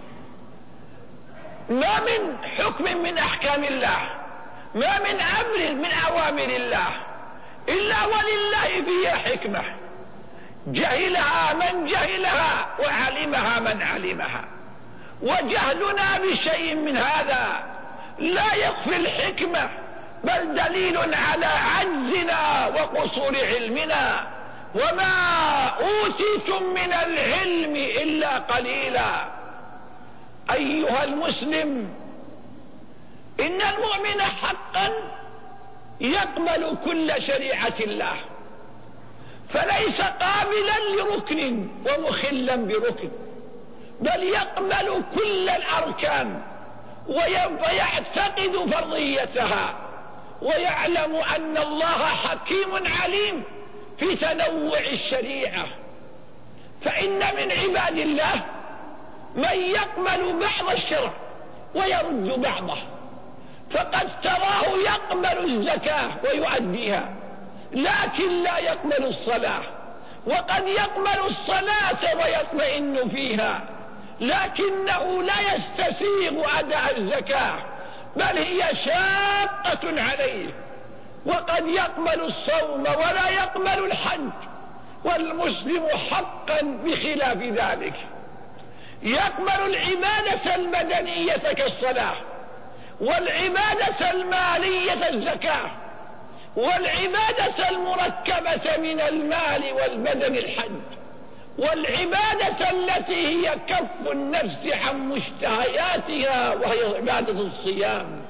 ما من حكم من أحكام الله، ما من أمر من أوامر الله إلا ولله فيها حكمة، جهلها من جهلها وعلمها من علمها، وجهلنا بشيء من هذا لا يخفي الحكمة، بل دليل على عجزنا وقصور علمنا. وما أوتيتم من العلم إلا قليلا. أيها المسلم، إن المؤمن حقا يقبل كل شريعة الله، فليس قابلا لركن ومخلا بركن، بل يقبل كل الأركان ويعتقد فرضيتها، ويعلم أن الله حكيم عليم في تنوع الشريعة. فإن من عباد الله من يقبل بعض الشرع ويرد بعضه، فقد تراه يقبل الزكاة ويؤديها لكن لا يقبل الصلاة، وقد يقبل الصلاة ويطمئن فيها لكنه لا يستسيغ أداء الزكاة بل هي شاقة عليه، وقد يقبل الصوم ولا يقبل الحج، والمسلم حقا بخلاف ذلك يقبل العبادة المدنية كالصلاة، والعبادة المالية الزكاة، والعبادة المركبة من المال والبدن الحج، والعبادة التي هي كف النفس عن مشتهياتها وهي عبادة الصيام.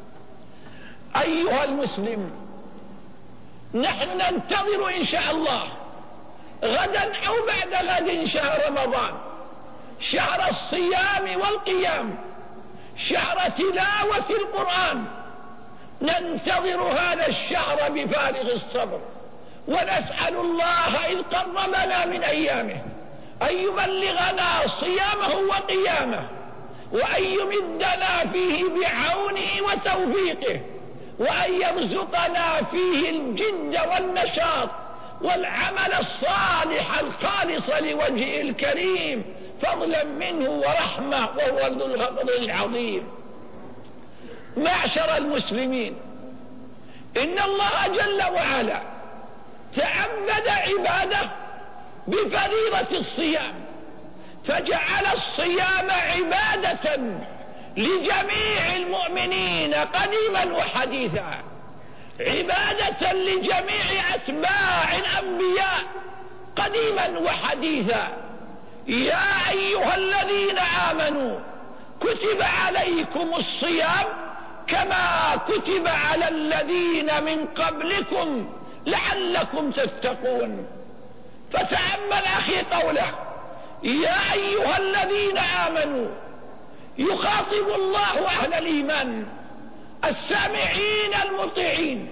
أيها المسلم، نحن ننتظر إن شاء الله غدا أو بعد غد شهر رمضان، شهر الصيام والقيام، شهر تلاوة القرآن. ننتظر هذا الشهر بفارغ الصبر، ونسأل الله إذ قربنا من أيامه أن يبلغنا صيامه وقيامه، وأن يمدنا فيه بعونه وتوفيقه، وأن يرزقنا فيه الجد والنشاط والعمل الصالح الخالص لوجهه الكريم فضلا منه ورحمة، وهو ذو الفضل العظيم. معشر المسلمين، إن الله جل وعلا تعبد عباده بفريضة الصيام، فجعل الصيام عبادة لجميع المؤمنين قديما وحديثا، عبادة لجميع أتباع الأنبياء قديما وحديثا. يا أيها الذين آمنوا كتب عليكم الصيام كما كتب على الذين من قبلكم لعلكم تتقون. فتأمل أخي قوله يا أيها الذين آمنوا، يخاطب الله أهل الإيمان السامعين المطيعين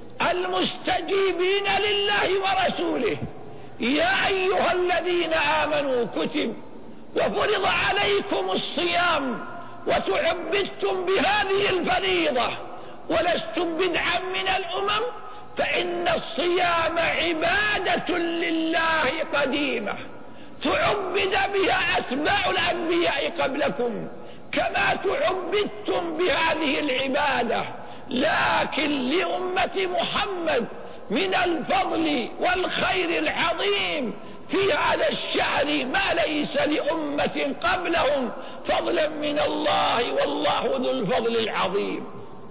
المستجيبين لله ورسوله. يا أيها الذين آمنوا كتب وفرض عليكم الصيام وتعبدتم بهذه الفريضة ولستم بدعا من الأمم، فإن الصيام عبادة لله قديمة تعبد بها أتباع الأنبياء قبلكم كما تعبدتم بهذه العبادة، لكن لأمة محمد من الفضل والخير العظيم في هذا الشهر ما ليس لأمة قبلهم فضلا من الله، والله ذو الفضل العظيم.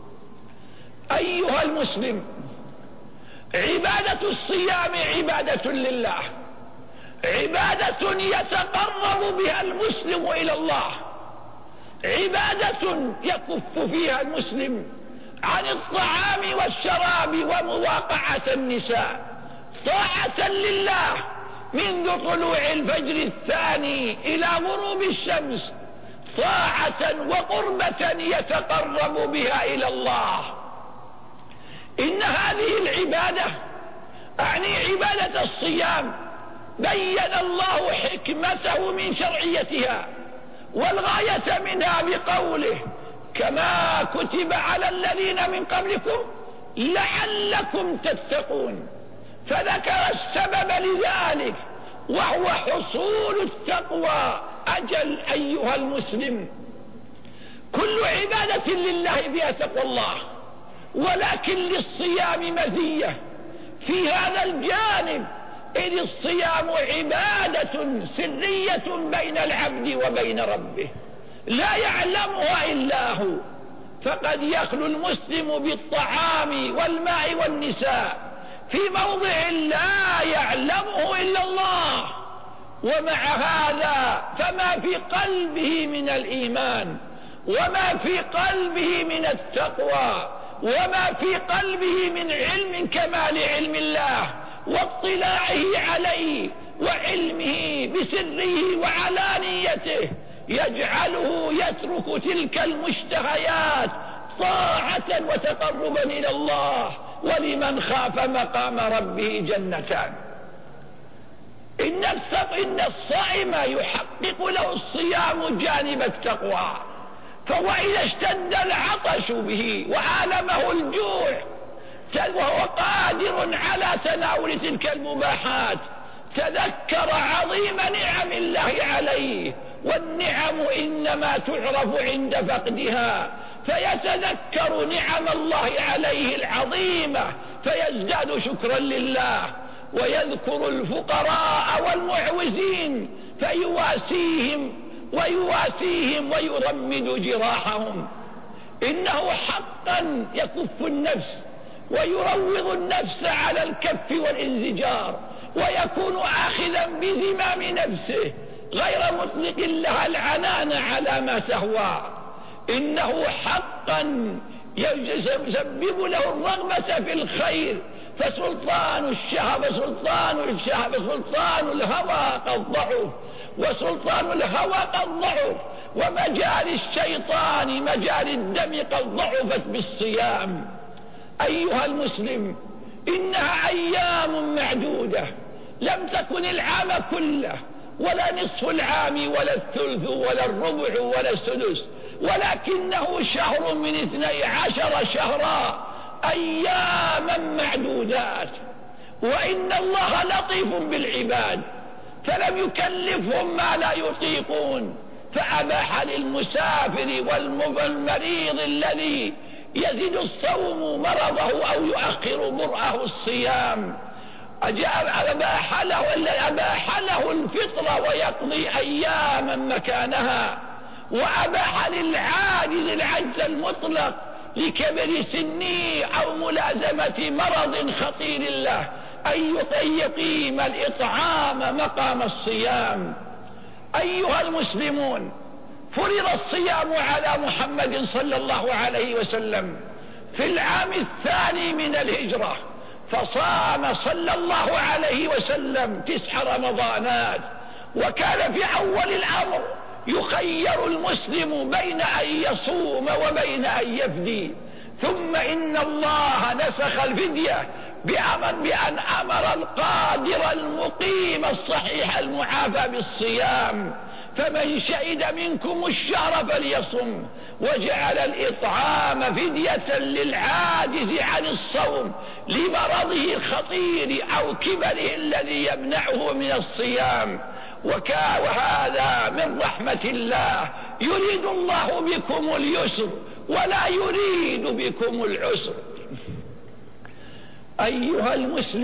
أيها المسلم، عبادة الصيام عبادة لله، عبادة يتقرب بها المسلم إلى الله، عبادة يكف فيها المسلم عن الطعام والشراب ومواقعة النساء، طاعة لله منذ طلوع الفجر الثاني إلى غروب الشمس، طاعة وقربة يتقرب بها إلى الله. إن هذه العبادة أعني عبادة الصيام بين الله حكمته من شرعيتها والغاية منها بقوله كما كتب على الذين من قبلكم لعلكم تتقون، فذكر السبب لذلك وهو حصول التقوى. أجل أيها المسلم، كل عبادة لله بها تقوى الله، ولكن للصيام مزية في هذا الجانب، إذ الصيام عبادة سرية بين العبد وبين ربه لا يعلمها إلا هو، فقد يخلو المسلم بالطعام والماء والنساء في موضع لا يعلمه إلا الله، ومع هذا فما في قلبه من الإيمان وما في قلبه من التقوى وما في قلبه من علم كمال علم الله واطلاعه عليه وعلمه بسره وعلانيته يجعله يترك تلك المشتهيات طاعة وتقربا إلى الله. ولمن خاف مقام ربه جنتان. إن الصائم يحقق له الصيام جانب التقوى، فهو إذا اشتد العطش به وعالمه الجوع وهو قادر على تناول تلك المباحات تذكر عظيم نعم الله عليه، والنعم إنما تعرف عند فقدها، فيتذكر نعم الله عليه العظيمة فيزداد شكرا لله، ويذكر الفقراء والمعوزين ويواسيهم ويرمد جراحهم. إنه حقا يكف النفس ويروض النفس على الكف والانزجار، ويكون آخذا بزمام نفسه غير مطلق لها العنان على ما تهوى. إنه حقا يسبب له الرغبة في الخير، فسلطان الهوى قد ضعف، وسلطان الهوى قد ضعف، ومجال الشيطان مجال الدم قد ضعفت بالصيام. أيها المسلم، إنها أيام معدودة، لم تكن العام كله ولا نصف العام ولا الثلث ولا الربع ولا السدس، ولكنه شهر من 12 شهرا، أياما معدودات. وإن الله لطيف بالعباد فلم يكلفهم ما لا يطيقون، فأباح للمسافر والمريض الذي يزيد الصوم مرضه أو يؤخر برأه الصيام، أباح له الفطر ويقضي أياما مكانها، وأباح للعاجز العجز المطلق لكبر سنه أو ملازمة مرض خطير له أن يقيم الإطعام مقام الصيام. أيها المسلمون، فرض الصيام على محمد صلى الله عليه وسلم في العام 2 من الهجرة، فصام صلى الله عليه وسلم 9 رمضانات. وكان في أول الأمر يخير المسلم بين أن يصوم وبين أن يفدي، ثم إن الله نسخ الفدية بأن أمر القادر المقيم الصحيح المعافى بالصيام، فمن شهد منكم الشهر فليصم، وجعل الإطعام فدية للعاجز عن الصوم لمرضه الخطير أو كبره الذي يمنعه من الصيام. وهذا من رحمة الله، يريد الله بكم اليسر ولا يريد بكم العسر. أيها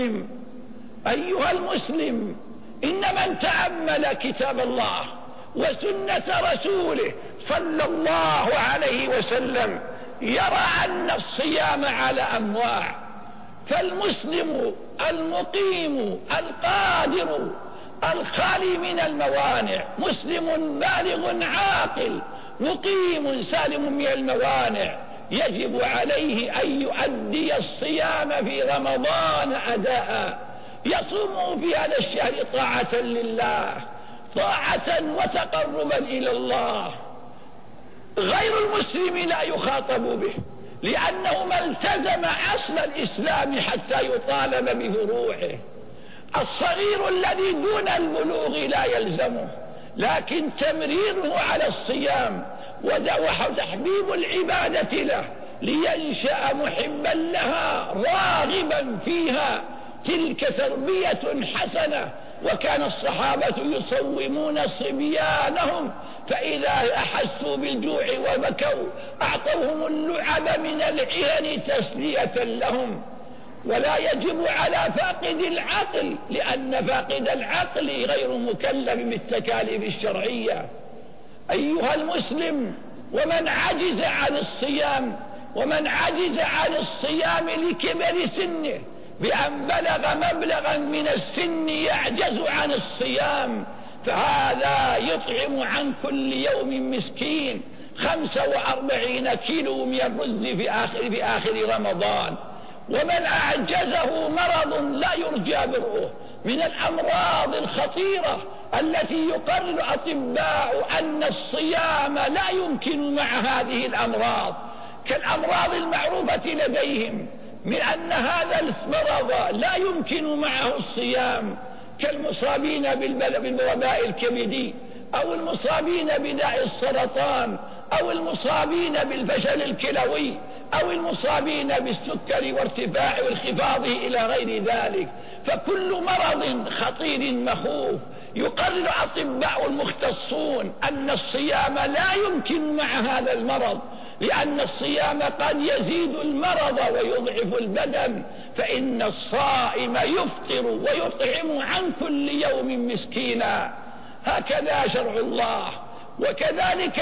المسلم، إن من تأمل كتاب الله وسنة رسوله صلى الله عليه وسلم يرى أن الصيام على أنواع. فالمسلم المقيم القادر الخالي من الموانع، مسلم بالغ عاقل مقيم سالم من الموانع، يجب عليه أن يؤدي الصيام في رمضان أداء، يصوم في هذا الشهر طاعة لله، طاعة وتقربا إلى الله. غير المسلم لا يخاطب به، لأنه ما التزم أصل الإسلام حتى يطالب بفروعه. الصغير الذي دون البلوغ لا يلزمه، لكن تمريره على الصيام وتحبيب العبادة له لينشأ محبا لها راغبا فيها، تلك تربية حسنة. وكان الصحابة يصومون صبيانهم، فإذا أحسوا بالجوع وبكوا أعطوهم اللعب من العين تسلية لهم. ولا يجب على فاقد العقل، لأن فاقد العقل غير مكلف بالتكاليف الشرعية. أيها المسلم، ومن عجز عن الصيام لكبر سنه بأن بلغ مبلغا من السن يعجز عن الصيام، فهذا يطعم عن كل يوم مسكين 45 كيلو من الرز في آخر رمضان، ومن أعجزه مرض لا يرجى برؤه من الأمراض الخطيرة التي يقرر الأطباء أن الصيام لا يمكن مع هذه الأمراض، كالأمراض المعروفة لديهم من أن هذا المرض لا يمكن معه الصيام، كالمصابين بالوباء الكبدي أو المصابين بداء السرطان أو المصابين بالفشل الكلوي أو المصابين بالسكر وارتفاع وانخفاضه إلى غير ذلك. فكل مرض خطير مخوف يقرر الأطباء المختصون أن الصيام لا يمكن مع هذا المرض، لأن الصيام قد يزيد المرض ويضعف البدن، فإن الصائم يفطر ويطعم عن كل يوم مسكينا. هكذا شرع الله. وكذلك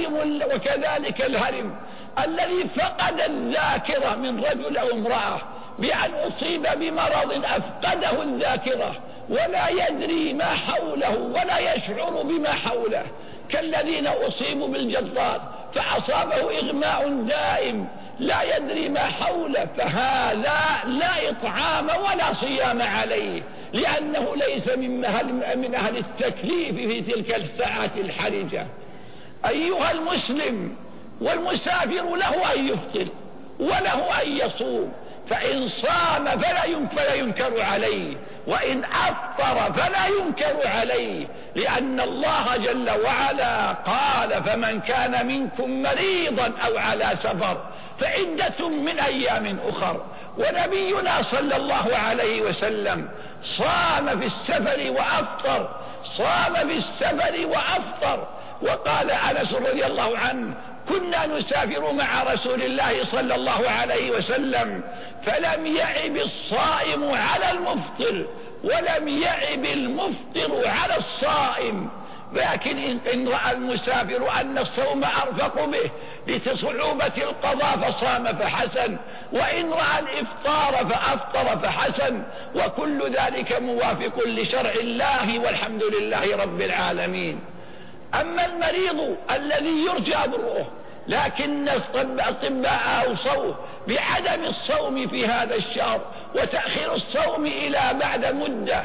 الهرم الذي فقد الذاكرة من رجل أو امرأة بأن أصيب بمرض أفقده الذاكرة ولا يدري ما حوله ولا يشعر بما حوله، كالذين أصيبوا بالجلطات فأصابه إغماء دائم لا يدري ما حوله، فهذا لا إطعام ولا صيام عليه، لأنه ليس من أهل التكليف في تلك الساعة الحرجة. أيها المسلم، والمسافر له أن يفطر وله أن يصوم، فإن صام فلا ينكر عليه، وإن أفطر فلا ينكر عليه، لأن الله جل وعلا قال: فمن كان منكم مريضا أو على سفر فعدة من أيام أخر. ونبينا صلى الله عليه وسلم صام في السفر وأفطر، صام في السفر وأفطر. وقال أنس رضي الله عنه: كنا نسافر مع رسول الله صلى الله عليه وسلم فلم يعب الصائم على المفطر ولم يعب المفطر على الصائم، لكن إن رأى المسافر أن الصوم أرفق به لصعوبة القضاء فصام فحسن، وإن رأى الإفطار فأفطر فحسن، وكل ذلك موافق لشرع الله والحمد لله رب العالمين. أما المريض الذي يرجى برؤه لكن الأطباء أوصوه بعدم الصوم في هذا الشهر وتأخير الصوم إلى بعد مدة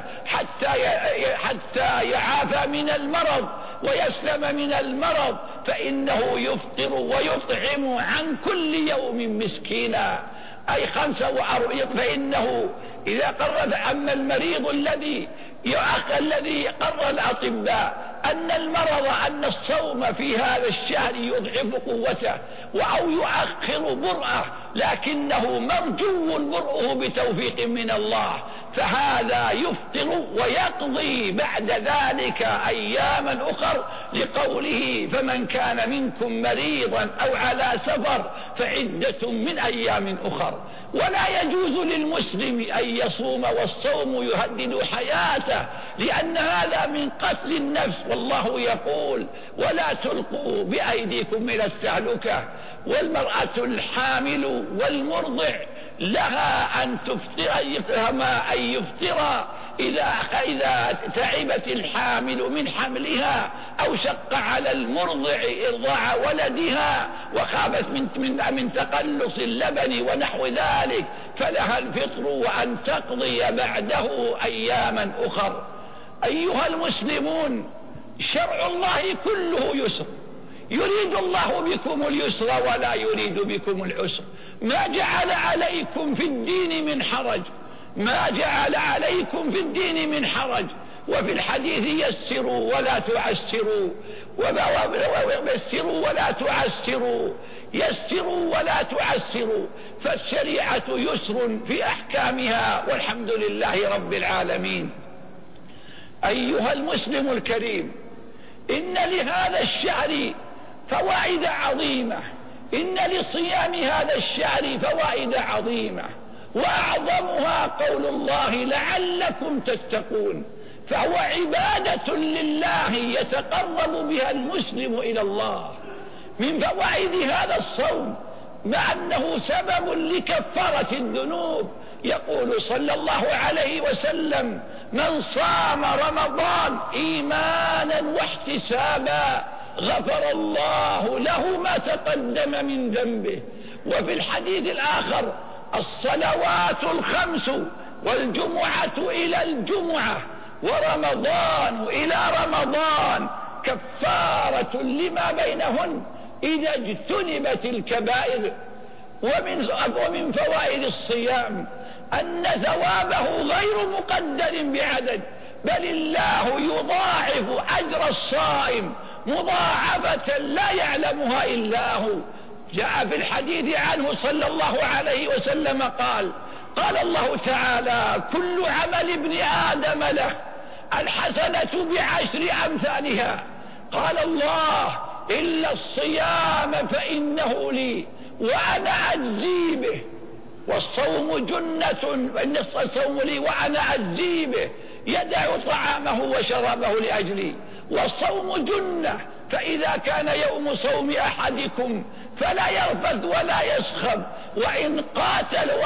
حتى يعافى من المرض ويسلم من المرض، فإنه يفطر ويطعم عن كل يوم مسكينا، أي 45. فإنه إذا قرر أما المريض الذي قرر الأطباء أن المرض أن الصوم في هذا الشهر يضعف قوته أو يؤخر برأه، لكنه مرجو برؤه بتوفيق من الله، فهذا يفطر ويقضي بعد ذلك أياما أخر، لقوله: فمن كان منكم مريضا أو على سفر فعدة من أيام أخر. ولا يجوز للمسلم أن يصوم والصوم يهدد حياته، لأن هذا من قتل النفس، والله يقول: ولا تلقوا بأيديكم إلى التهلكة. والمرأة الحامل والمرضع لها أن يفطر إذا تعبت الحامل من حملها أو شق على المرضع إرضاع ولدها وخافت من تقلص اللبن ونحو ذلك، فلها الفطر وأن تقضي بعده أياما أخر. أيها المسلمون، شرع الله كله يسر، يريد الله بكم اليسر ولا يريد بكم العسر، ما جعل عليكم في الدين من حرج، ما جعل عليكم في الدين من حرج. وفي الحديث: يسروا ولا تعسروا، ويسروا ولا تعسروا، يسروا ولا تعسروا، فالشريعة يسر في أحكامها والحمد لله رب العالمين. أيها المسلم الكريم، إن لهذا الشهر فوائد عظيمة، إن لصيام هذا الشهر فوائد عظيمة، وأعظمها قول الله: لعلكم تتقون، فهو عبادة لله يتقرب بها المسلم إلى الله. من فوائد هذا الصوم مع أنه سبب لكفارة الذنوب، يقول صلى الله عليه وسلم: من صام رمضان إيمانا واحتسابا غفر الله له ما تقدم من ذنبه. وفي الحديث الآخر: الصلوات الخمس والجمعة إلى الجمعة ورمضان إلى رمضان كفارة لما بينهن إذا اجتنبت الكبائر. ومن فوائد الصيام أن ثوابه غير مقدر بعدد، بل الله يضاعف أجر الصائم مضاعفة لا يعلمها إلا هو. جاء في الحديث عنه صلى الله عليه وسلم قال الله تعالى: كل عمل ابن آدم له، الحسنة ب10 أمثالها. قال الله: إلا الصيام فإنه لي وأنا أجزي به، والصوم جنة، فإن الصوم لي وأنا أجزي به، يدع طعامه وشرابه لأجلي. والصوم جنة، فإذا كان يوم صوم أحدكم فلا يرفث ولا يسخب، وإن قاتله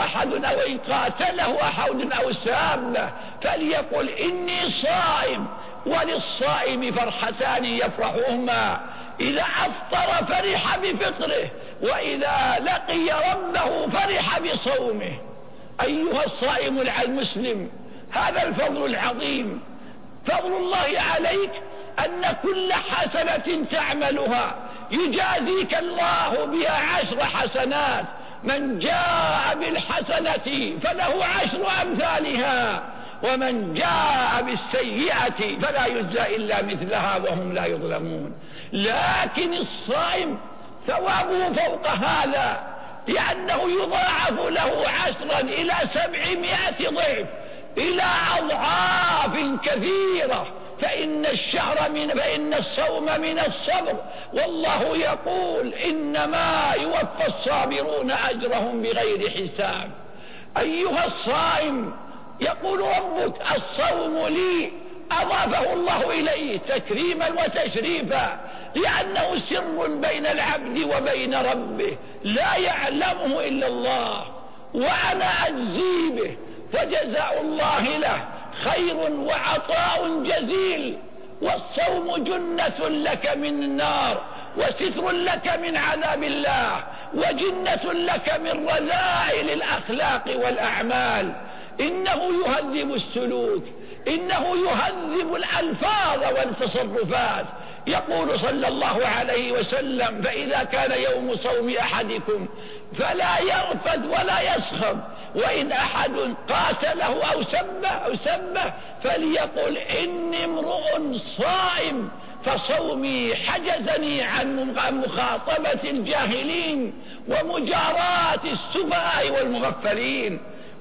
أحد أو سابه فليقل إني صائم. وللصائم فرحتان يفرحهما: إذا أفطر فرح بفطره، وإذا لقي ربه فرح بصومه. أيها الصائم المسلم، هذا الفضل العظيم، فضل الله عليك أن كل حسنة تعملها يجازيك الله بها 10 حسنات. من جاء بالحسنة فله 10 أمثالها، ومن جاء بالسيئة فلا يجزى إلا مثلها وهم لا يظلمون. لكن الصائم ثوابه فوق هذا، لأنه يضاعف له 10 إلى 700 ضعف، إلى أضعاف كثيرة. فإن الصوم من الصبر، والله يقول: إنما يوفى الصابرون أجرهم بغير حساب. أيها الصائم، يقول ربك: الصوم لي، أضافه الله إليه تكريما وتشريفا، لأنه سر بين العبد وبين ربه لا يعلمه إلا الله، وأنا أجزي به، فجزاء الله له خير وعطاء جزيل. والصوم جنة لك من النار، وستر لك من عذاب الله، وجنة لك من رذائل الأخلاق والأعمال. إنه يهذب السلوك، إنه يهذب الألفاظ والتصرفات. يقول صلى الله عليه وسلم: فإذا كان يوم صوم أحدكم فلا يرفث ولا يسخب، وإن أحد قاتله أو سبه فليقل: إني امرؤ صائم، فصومي حجزني عن مخاطبة الجاهلين ومجاراة السفهاء والمغفلين.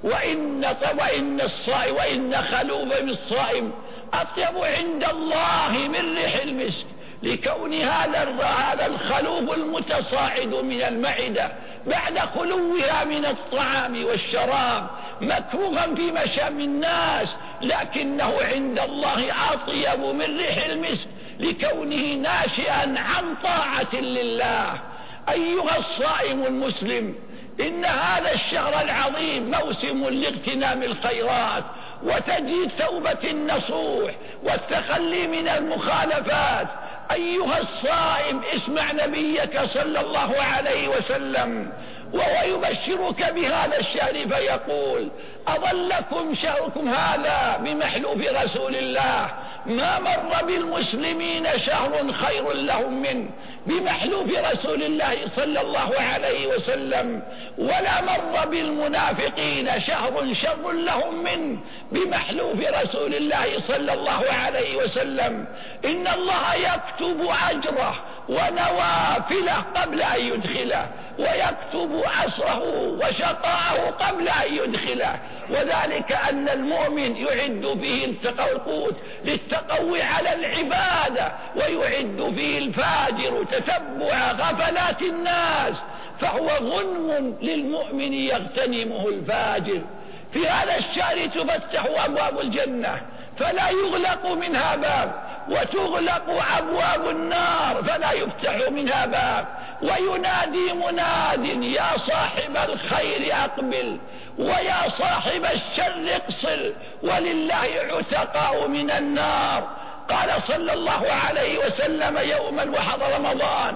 وإن خلوف الصائم أطيب عند الله من ريح المسك، لكون هذا الخلوف المتصاعد من المعدة بعد خلوها من الطعام والشراب مكروها في مشام الناس، لكنه عند الله أطيب من ريح المسك، لكونه ناشئا عن طاعة لله. أيها الصائم المسلم، إن هذا الشهر العظيم موسم لاغتنام الخيرات وتجديد توبة النصوح والتخلي من المخالفات. أيها الصائم، اسمع نبيك صلى الله عليه وسلم وهو يبشرك بهذا الشهر فيقول: أظلكم شهركم هذا بمحلوف رسول الله، ما مر بالمسلمين شهر خير لهم منه بمحلوف رسول الله صلى الله عليه وسلم، ولا مر بالمنافقين شهر شر لهم منه بمحلوف رسول الله صلى الله عليه وسلم. إن الله يكتب أجره ونوافله قبل أن يدخله، ويكتب أسره وشقاءه قبل أن يدخله، وذلك أن المؤمن يعد فيه القوت للتقوي على العبادة، ويعد فيه الفاجر تتبع غفلات الناس، فهو غنم للمؤمن يغتنمه الفاجر. في هذا الشهر تفتح أبواب الجنة فلا يغلق منها باب، وتغلق أبواب النار فلا يفتح منها باب، وينادي مناد: يا صاحب الخير أقبل، ويا صاحب الشر اقصر، ولله عتقاء من النار. قال صلى الله عليه وسلم يوما وحضر رمضان: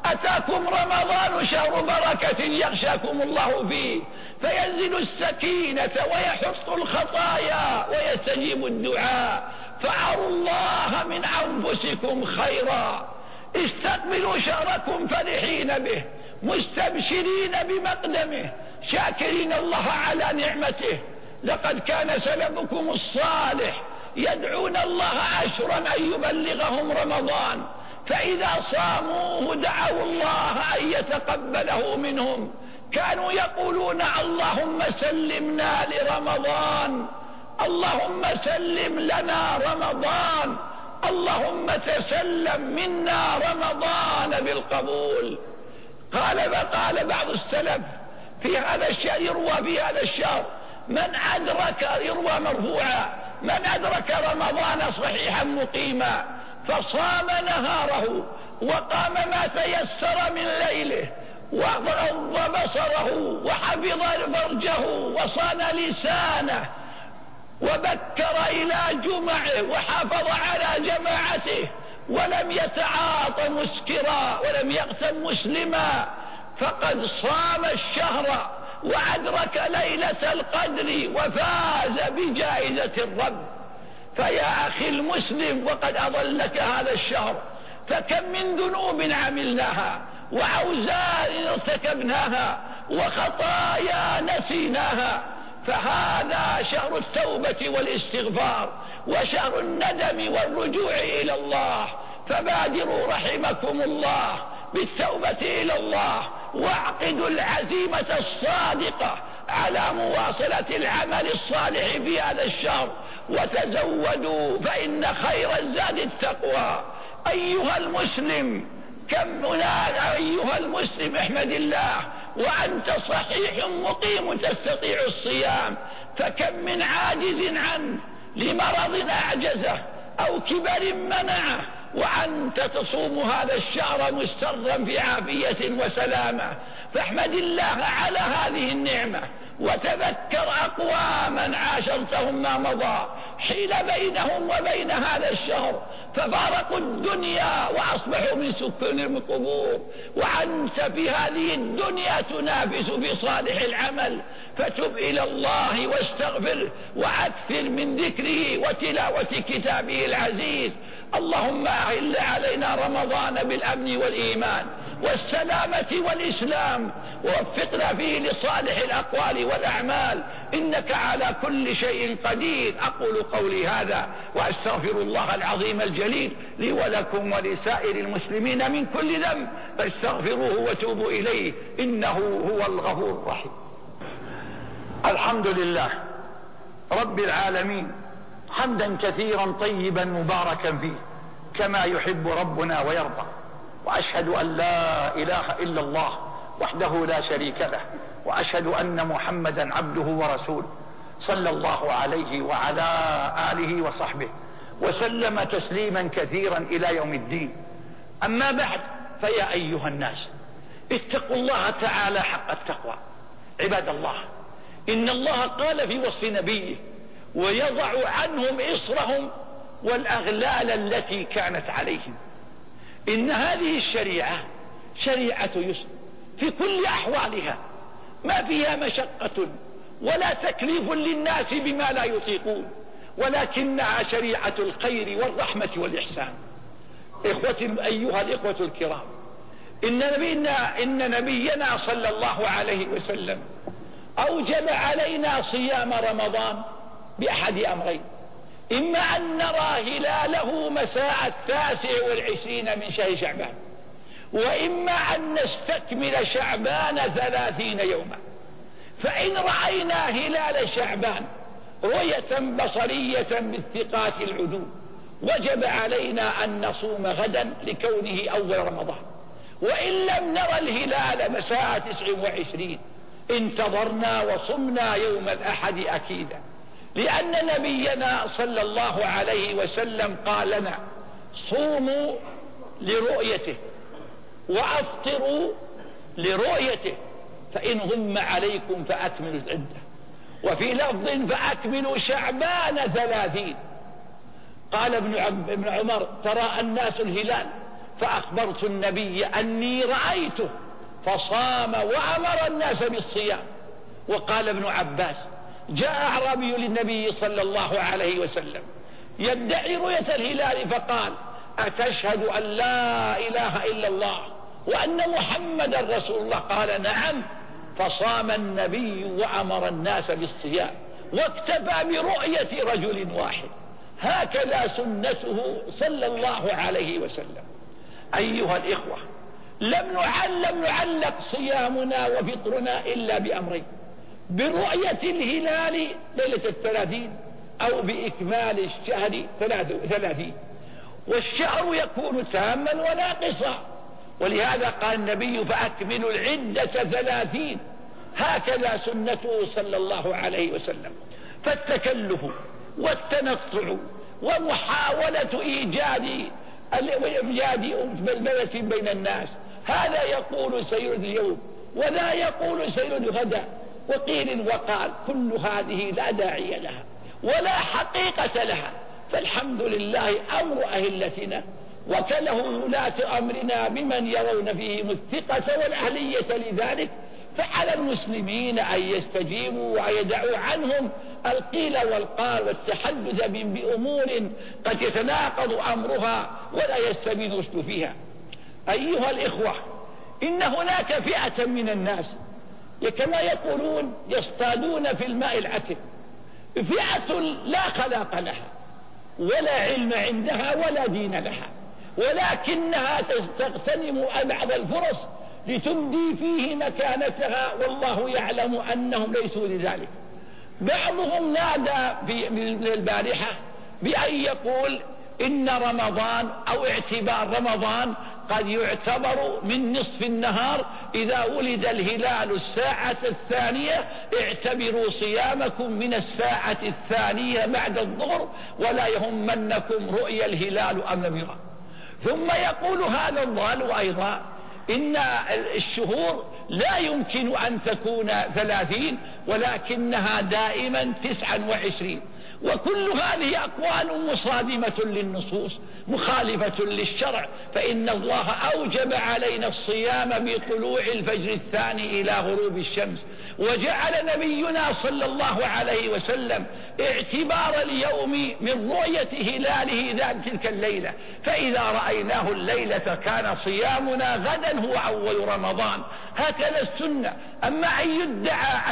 أتاكم رمضان شهر بركة يغشاكم الله فيه فينزل السكينة ويحط الخطايا ويستجيب الدعاء، فأروا الله من أنفسكم خيرا، استقبلوا شهركم فرحين به مستبشرين بمقدمه شاكرين الله على نعمته. لقد كان سلفكم الصالح يدعون الله أشرا أن يبلغهم رمضان، فإذا صاموه دعوا الله أن يتقبله منهم. كانوا يقولون اللهم سلمنا لرمضان، اللهم سلم لنا رمضان، اللهم تسلم منا رمضان بالقبول. قال بعض السلف في هذا الشهر، يروى في هذا الشهر يروى مرفوعا: من أدرك رمضان صحيحا مقيما فصام نهاره وقام ما تيسر من ليله وغض بصره وحفظ فرجه وصان لسانه وبكر إلى جمعه وحافظ على جماعته ولم يتعاطى مسكرا ولم يقتل مسلما فقد صام الشهر وأدرك ليلة القدر وفاز بجائزة الرب. فيا أخي المسلم، وقد أضلك هذا الشهر، فكم من ذنوب عملناها وأوزار ارتكبناها وخطايا نسيناها، فهذا شهر التوبة والاستغفار وشهر الندم والرجوع إلى الله. فبادروا رحمكم الله بالتوبة إلى الله، واعقدوا العزيمة الصادقة على مواصلة العمل الصالح في هذا الشهر، وتزودوا فإن خير الزاد التقوى. أيها المسلم أيها المسلم احمد الله وأنت صحيح مقيم تستطيع الصيام، فكم من عاجز عنه لمرض أعجزه أو كبر منعه، وأنت تصوم هذا الشهر مسترا في عافية وسلامة. فاحمد الله على هذه النعمة، وتذكر أقواما عاشرتهم ما مضى حيل بينهم وبين هذا الشهر ففارقوا الدنيا وأصبحوا من سكان القبور، وأنت في هذه الدنيا تنافس في صالح العمل، فتب إلى الله واستغفر وأكثر من ذكره وتلاوة كتابه العزيز. اللهم أهل علينا رمضان بالأمن والإيمان والسلامة والإسلام، ووفقنا فيه لصالح الأقوال والأعمال، إنك على كل شيء قدير. أقول قولي هذا وأستغفر الله العظيم الجليل لي ولكم ولسائر المسلمين من كل ذنب، فاستغفروه وتوبوا إليه إنه هو الغفور الرحيم. الحمد لله رب العالمين، حمدا كثيرا طيبا مباركا فيه كما يحب ربنا ويرضى، وأشهد أن لا إله إلا الله وحده لا شريك له، وأشهد أن محمدا عبده ورسوله صلى الله عليه وعلى آله وصحبه وسلم تسليما كثيرا إلى يوم الدين. أما بعد، فيا أيها الناس اتقوا الله تعالى حق التقوى. عباد الله، إن الله قال في وصف نبيه: ويضع عنهم إصرهم والأغلال التي كانت عليهم. إن هذه الشريعة شريعة يسر في كل أحوالها، ما فيها مشقة ولا تكليف للناس بما لا يطيقون، ولكنها شريعة الخير والرحمة والإحسان. أيها الإخوة الكرام، إن نبينا صلى الله عليه وسلم أوجب علينا صيام رمضان بأحد أمرين: إما أن نرى هلاله مساء 29 من شهر شعبان، وإما أن نستكمل شعبان 30 يوما. فإن رأينا هلال شعبان رؤية بصرية بالثقات العدول وجب علينا أن نصوم غدا لكونه أول رمضان، وإن لم نرى الهلال مساء 29 انتظرنا وصمنا يوم الأحد أكيدا، لأن نبينا صلى الله عليه وسلم قال لنا: صوموا لرؤيته وأفطروا لرؤيته، فإن غم عليكم فأكملوا العدة. وفي لفظ: فأكملوا شعبان 30. قال ابن عمر: ترى الناس الهلال فأخبرت النبي أني رأيته فصام وأمر الناس بالصيام. وقال ابن عباس: جاء أعرابي للنبي صلى الله عليه وسلم يدعي رؤية الهلال فقال: أتشهد أن لا إله إلا الله وأن محمدا رسول الله؟ قال: نعم. فصام النبي وأمر الناس بالصيام واكتفى برؤية رجل واحد. هكذا سنته صلى الله عليه وسلم. أيها الإخوة، لم نعلق صيامنا وفطرنا إلا بأمرين: برؤية الهلال ليلة 30 أو بإكمال الشهر 30. والشهر يكون تاما وناقصا، ولهذا قال النبي: فأكملوا العدة 30. هكذا سنته صلى الله عليه وسلم. فالتكلف والتنطع ومحاولة إيجاد بلبلة بين الناس، هذا يقول سيرد اليوم ولا يقول سيرد غدا، وقيل وقال، كل هذه لا داعي لها ولا حقيقة لها. فالحمد لله أمر أهلتنا وكله ولاة أمرنا بمن يرون فيهم الثقة والأهلية لذلك، فعلى المسلمين أن يستجيبوا ويدعوا عنهم القيل والقال والتحدث بأمور قد يتناقض أمرها ولا يستبين رشد فيها. أيها الإخوة، إن هناك فئة من الناس كما يقولون يصطادون في الماء العكر، فئة لا خلاق لها ولا علم عندها ولا دين لها، ولكنها تغتنم بعض الفرص لتمضي فيه مكانتها، والله يعلم أنهم ليسوا لذلك. بعضهم نادى من البارحة بأن يقول إن رمضان أو اعتبار رمضان قد يعتبر من نصف النهار، إذا ولد الهلال الساعة 2 اعتبروا صيامكم من الساعة 2 بعد الظهر ولا يهمنكم رؤيا الهلال أم لم يرى. ثم يقول هذا الضال أيضا إن الشهور لا يمكن أن تكون 30 ولكنها دائما 29. وكل هذه أقوال مصادمة للنصوص مخالفة للشرع، فإن الله أوجب علينا الصيام بطلوع الفجر الثاني إلى غروب الشمس، وجعل نبينا صلى الله عليه وسلم اعتبار اليوم من رؤية هلاله ذات تلك الليلة، فإذا رأيناه الليلة كان صيامنا غدا هو أول رمضان. هكذا السنة. أما أن يدعى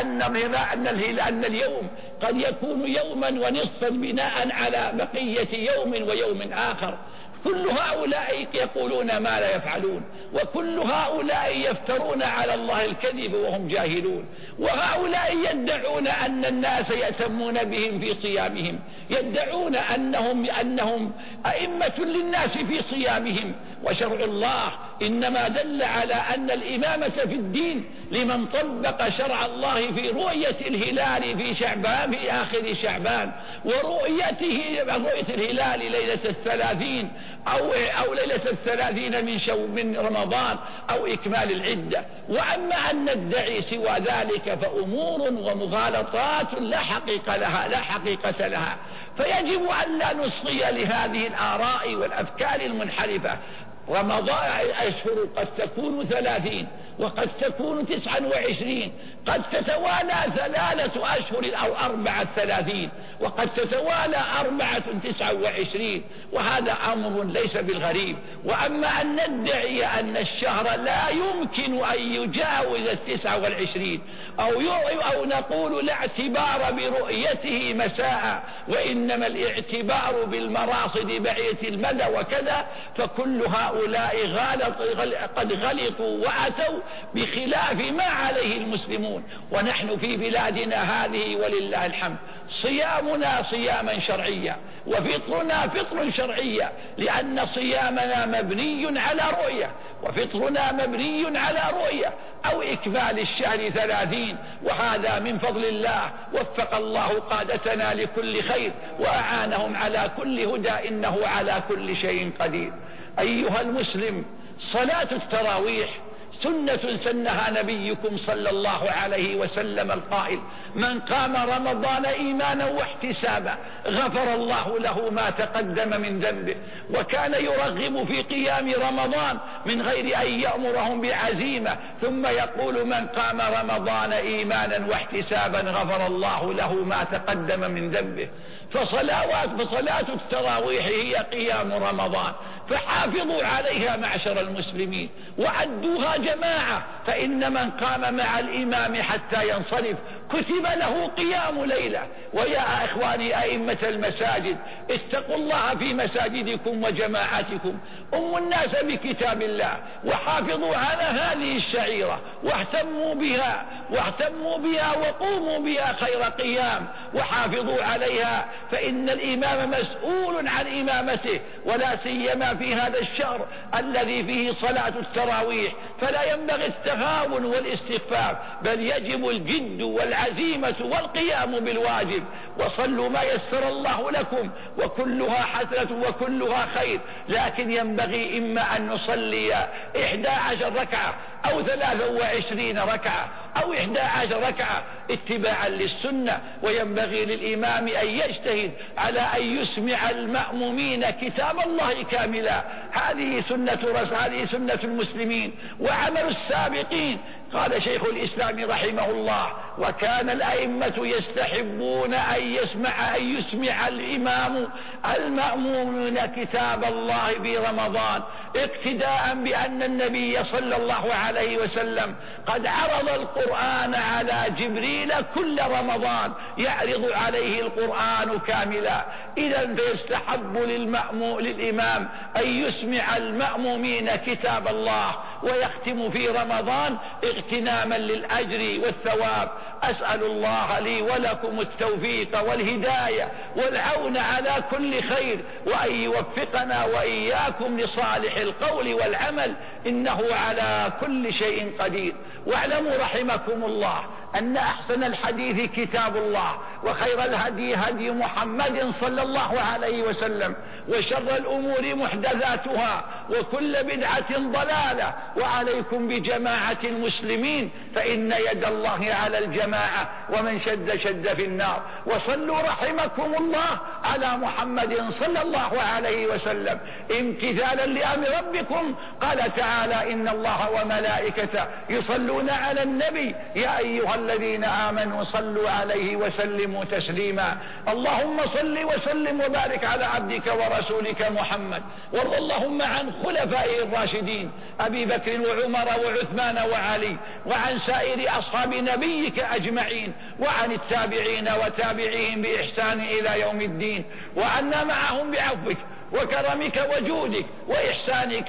أن اليوم قد يكون يوما ونصفا بناء على بقية يوم ويوم آخر، كل هؤلاء يقولون ما لا يفعلون، وكل هؤلاء يفترون على الله الكذب وهم جاهلون، وهؤلاء يدعون أن الناس يأتمون بهم في صيامهم، يدعون أنهم أئمة للناس في صيامهم. وشرع الله إنما دل على أن الإمامة في الدين لمن طبق شرع الله في رؤية الهلال في شعبان في آخر شعبان، ورؤية الهلال ليلة 30 أو ليلة 30 من رمضان أو إكمال العدة. وأما أن ندعي سوى ذلك فأمور ومغالطات لا حقيقة لها. فيجب أن لا نصغي لهذه الآراء والأفكار المنحرفة. رمضان أشهر قد تكون 30 وقد تكون 29، قد تتوالى 3 أشهر أو 34 وقد تتوالى 29، وهذا أمر ليس بالغريب. وأما أن ندعي أن الشهر لا يمكن أن يجاوز 29 أو نقول لا اعتبار برؤيته مساء وإنما الاعتبار بالمراصد بعيدة المدى وكذا، فكل هؤلاء قد غلطوا وأتوا بخلاف ما عليه المسلمون. ونحن في بلادنا هذه ولله الحمد صيامنا صياما شرعيا وفطرنا فطر شرعيا، لأن صيامنا مبني على رؤية وفطرنا مبني على رؤية أو إكمال الشهر 30، وهذا من فضل الله. وفق الله قادتنا لكل خير وأعانهم على كل هدى، إنه على كل شيء قدير. أيها المسلم، صلاة التراويح سنة سنها نبيكم صلى الله عليه وسلم القائل: من قام رمضان إيمانا واحتسابا غفر الله له ما تقدم من ذنبه. وكان يرغب في قيام رمضان من غير أن يأمرهم بعزيمة، ثم يقول: من قام رمضان إيمانا واحتسابا غفر الله له ما تقدم من ذنبه. فصلاة التراويح هي قيام رمضان، فحافظوا عليها معشر المسلمين وعدوها جماعة، فإن من قام مع الإمام حتى ينصرف كتب له قيام ليلة. ويا إخواني أئمة المساجد، اتقوا الله في مساجدكم وجماعاتكم، أموا الناس بكتاب الله، وحافظوا على هذه الشعيرة، واهتموا بها وقوموا بها خير قيام، وحافظوا عليها، فإن الإمام مسؤول عن إمامته، ولا سيما في هذا الشهر الذي فيه صلاة التراويح، فلا ينبغي التهاون والاستخفاف، بل يجب الجد والعزيمة والقيام بالواجب. وصلوا ما يسر الله لكم، وكلها حسنة وكلها خير، لكن ينبغي إما أن نصلي 11 ركعة أو 23 ركعة أو 11 ركعة اتباعا للسنة، وينبغي للإمام أن يجتهد على أن يسمع المأمومين كتاب الله كاملا. هذه سنة المسلمين وعمل السابقين. قال شيخ الإسلام رحمه الله: وكان الأئمة يستحبون أن يسمع الإمام المأمومين كتاب الله في رمضان، اقتداء بأن النبي صلى الله عليه وسلم قد عرض القرآن على جبريل كل رمضان، يعرض عليه القرآن كاملا. إذا فيستحب للإمام أن يسمع المأمومين كتاب الله، ويختم في رمضان اغتناما للأجر والثواب. أسأل الله لي ولكم التوفيق والهداية والعون على كل خير، وأن يوفقنا وإياكم لصالح القول والعمل، إنه على كل شيء قدير. واعلموا رحمكم الله أن أحسن الحديث كتاب الله، وخير الهدي هدي محمد صلى الله عليه وسلم، وشر الأمور محدثاتها، وكل بدعة ضلالة. وعليكم بجماعة المسلمين، فإن يد الله على الجماعة، ومن شد في النار. وصلوا رحمكم الله على محمد صلى الله عليه وسلم امتثالا لأمر ربكم. قال تعالى: إن الله وملائكته يصلون على النبي يا أيها الذين آمنوا صلوا عليه وسلموا تسليما. اللهم صل وسلم وبارك على عبدك ورسولك محمد، وارض اللهم عن خلفائه الراشدين أبي بكر وعمر وعثمان وعلي، وعن سائر أصحاب نبيك أجمعين، وعن التابعين وتابعيهم بإحسان إلى يوم الدين، وعنا معهم بعفوك وكرمك وجودك وإحسانك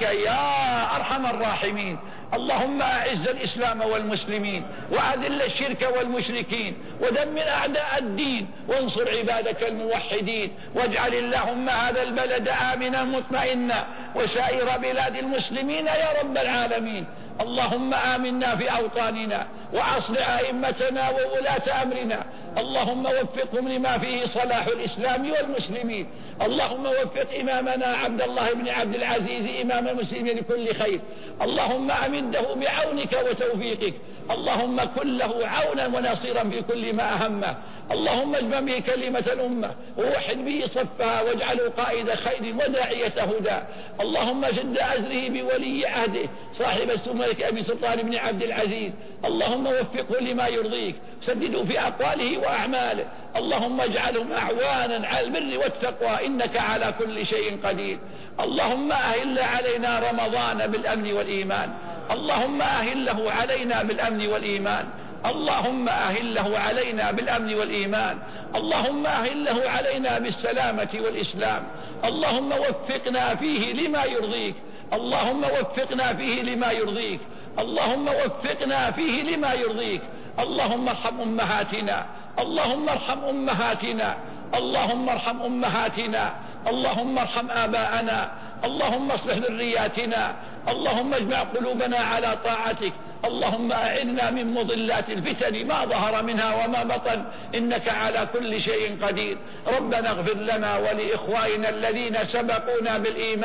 يا أرحم الراحمين. اللهم أعز الإسلام والمسلمين، وأذل الشرك والمشركين، ودمر أعداء الدين، وانصر عبادك الموحدين، واجعل اللهم هذا البلد آمنا مطمئنا، وسائر بلاد المسلمين يا رب العالمين. اللهم آمنا في أوطاننا، وأصلح أئمتنا وولاة أمرنا، اللهم وفقهم لما فيه صلاح الإسلام والمسلمين. اللهم وفق إمامنا عبد الله بن عبد العزيز إمام المسلمين لكل خير، اللهم أمده بعونك وتوفيقك، اللهم كن له عونا ونصيرا في كل ما أهمه. اللهم اجمع به كلمة الأمة، ووحد به صفها، واجعله قائد خير وداعية هدى. اللهم شد أزره بولي عهده صاحب السمو أبي سلطان بن عبد العزيز، اللهم وفقه لما يرضيك، سدده في أقواله وأعماله، اللهم اجعلهم أعوانا على البر والتقوى، إنك على كل شيء قدير. اللهم أهل علينا رمضان بالأمن والإيمان، اللهم أهله علينا بالأمن والإيمان، اللهم أهله علينا بالأمن والإيمان، اللهم أهله علينا بالسلامة والإسلام. اللهم وفقنا فيه لما يرضيك، اللهم وفقنا فيه لما يرضيك، اللهم وفقنا فيه لما يرضيك. اللهم ارحم أمهاتنا، اللهم ارحم أمهاتنا، اللهم ارحم أمهاتنا، اللهم ارحم آباءنا، اللهم اصلح ذرياتنا، اللهم اجمع قلوبنا على طاعتك، اللهم أعذنا من مضلات الفتن ما ظهر منها وما بطن، إنك على كل شيء قدير. ربنا اغفر لنا ولإخواننا الذين سبقونا بالإيمان،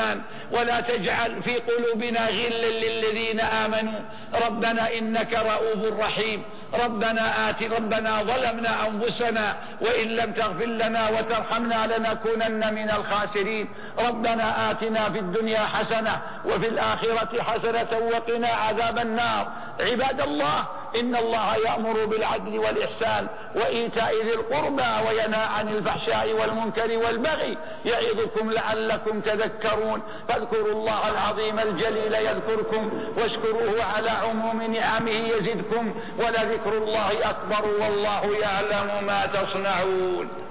ولا تجعل في قلوبنا غلا للذين آمنوا ربنا إنك رؤوف رحيم. ربنا ظلمنا أنفسنا وإن لم تغفر لنا وترحمنا لنكونن من الخاسرين. ربنا آتنا في الدنيا حسنة وفي الآخرة حسنة وقنا عذاب النار. عباد الله، إن الله يأمر بالعدل والإحسان وإيتاء ذي القربى وينهى عن الفحشاء والمنكر والبغي يعظكم لعلكم تذكرون. فاذكروا الله العظيم الجليل يذكركم واشكروه على عموم نعمه يزدكم ولذكر الله أكبر والله يعلم ما تصنعون.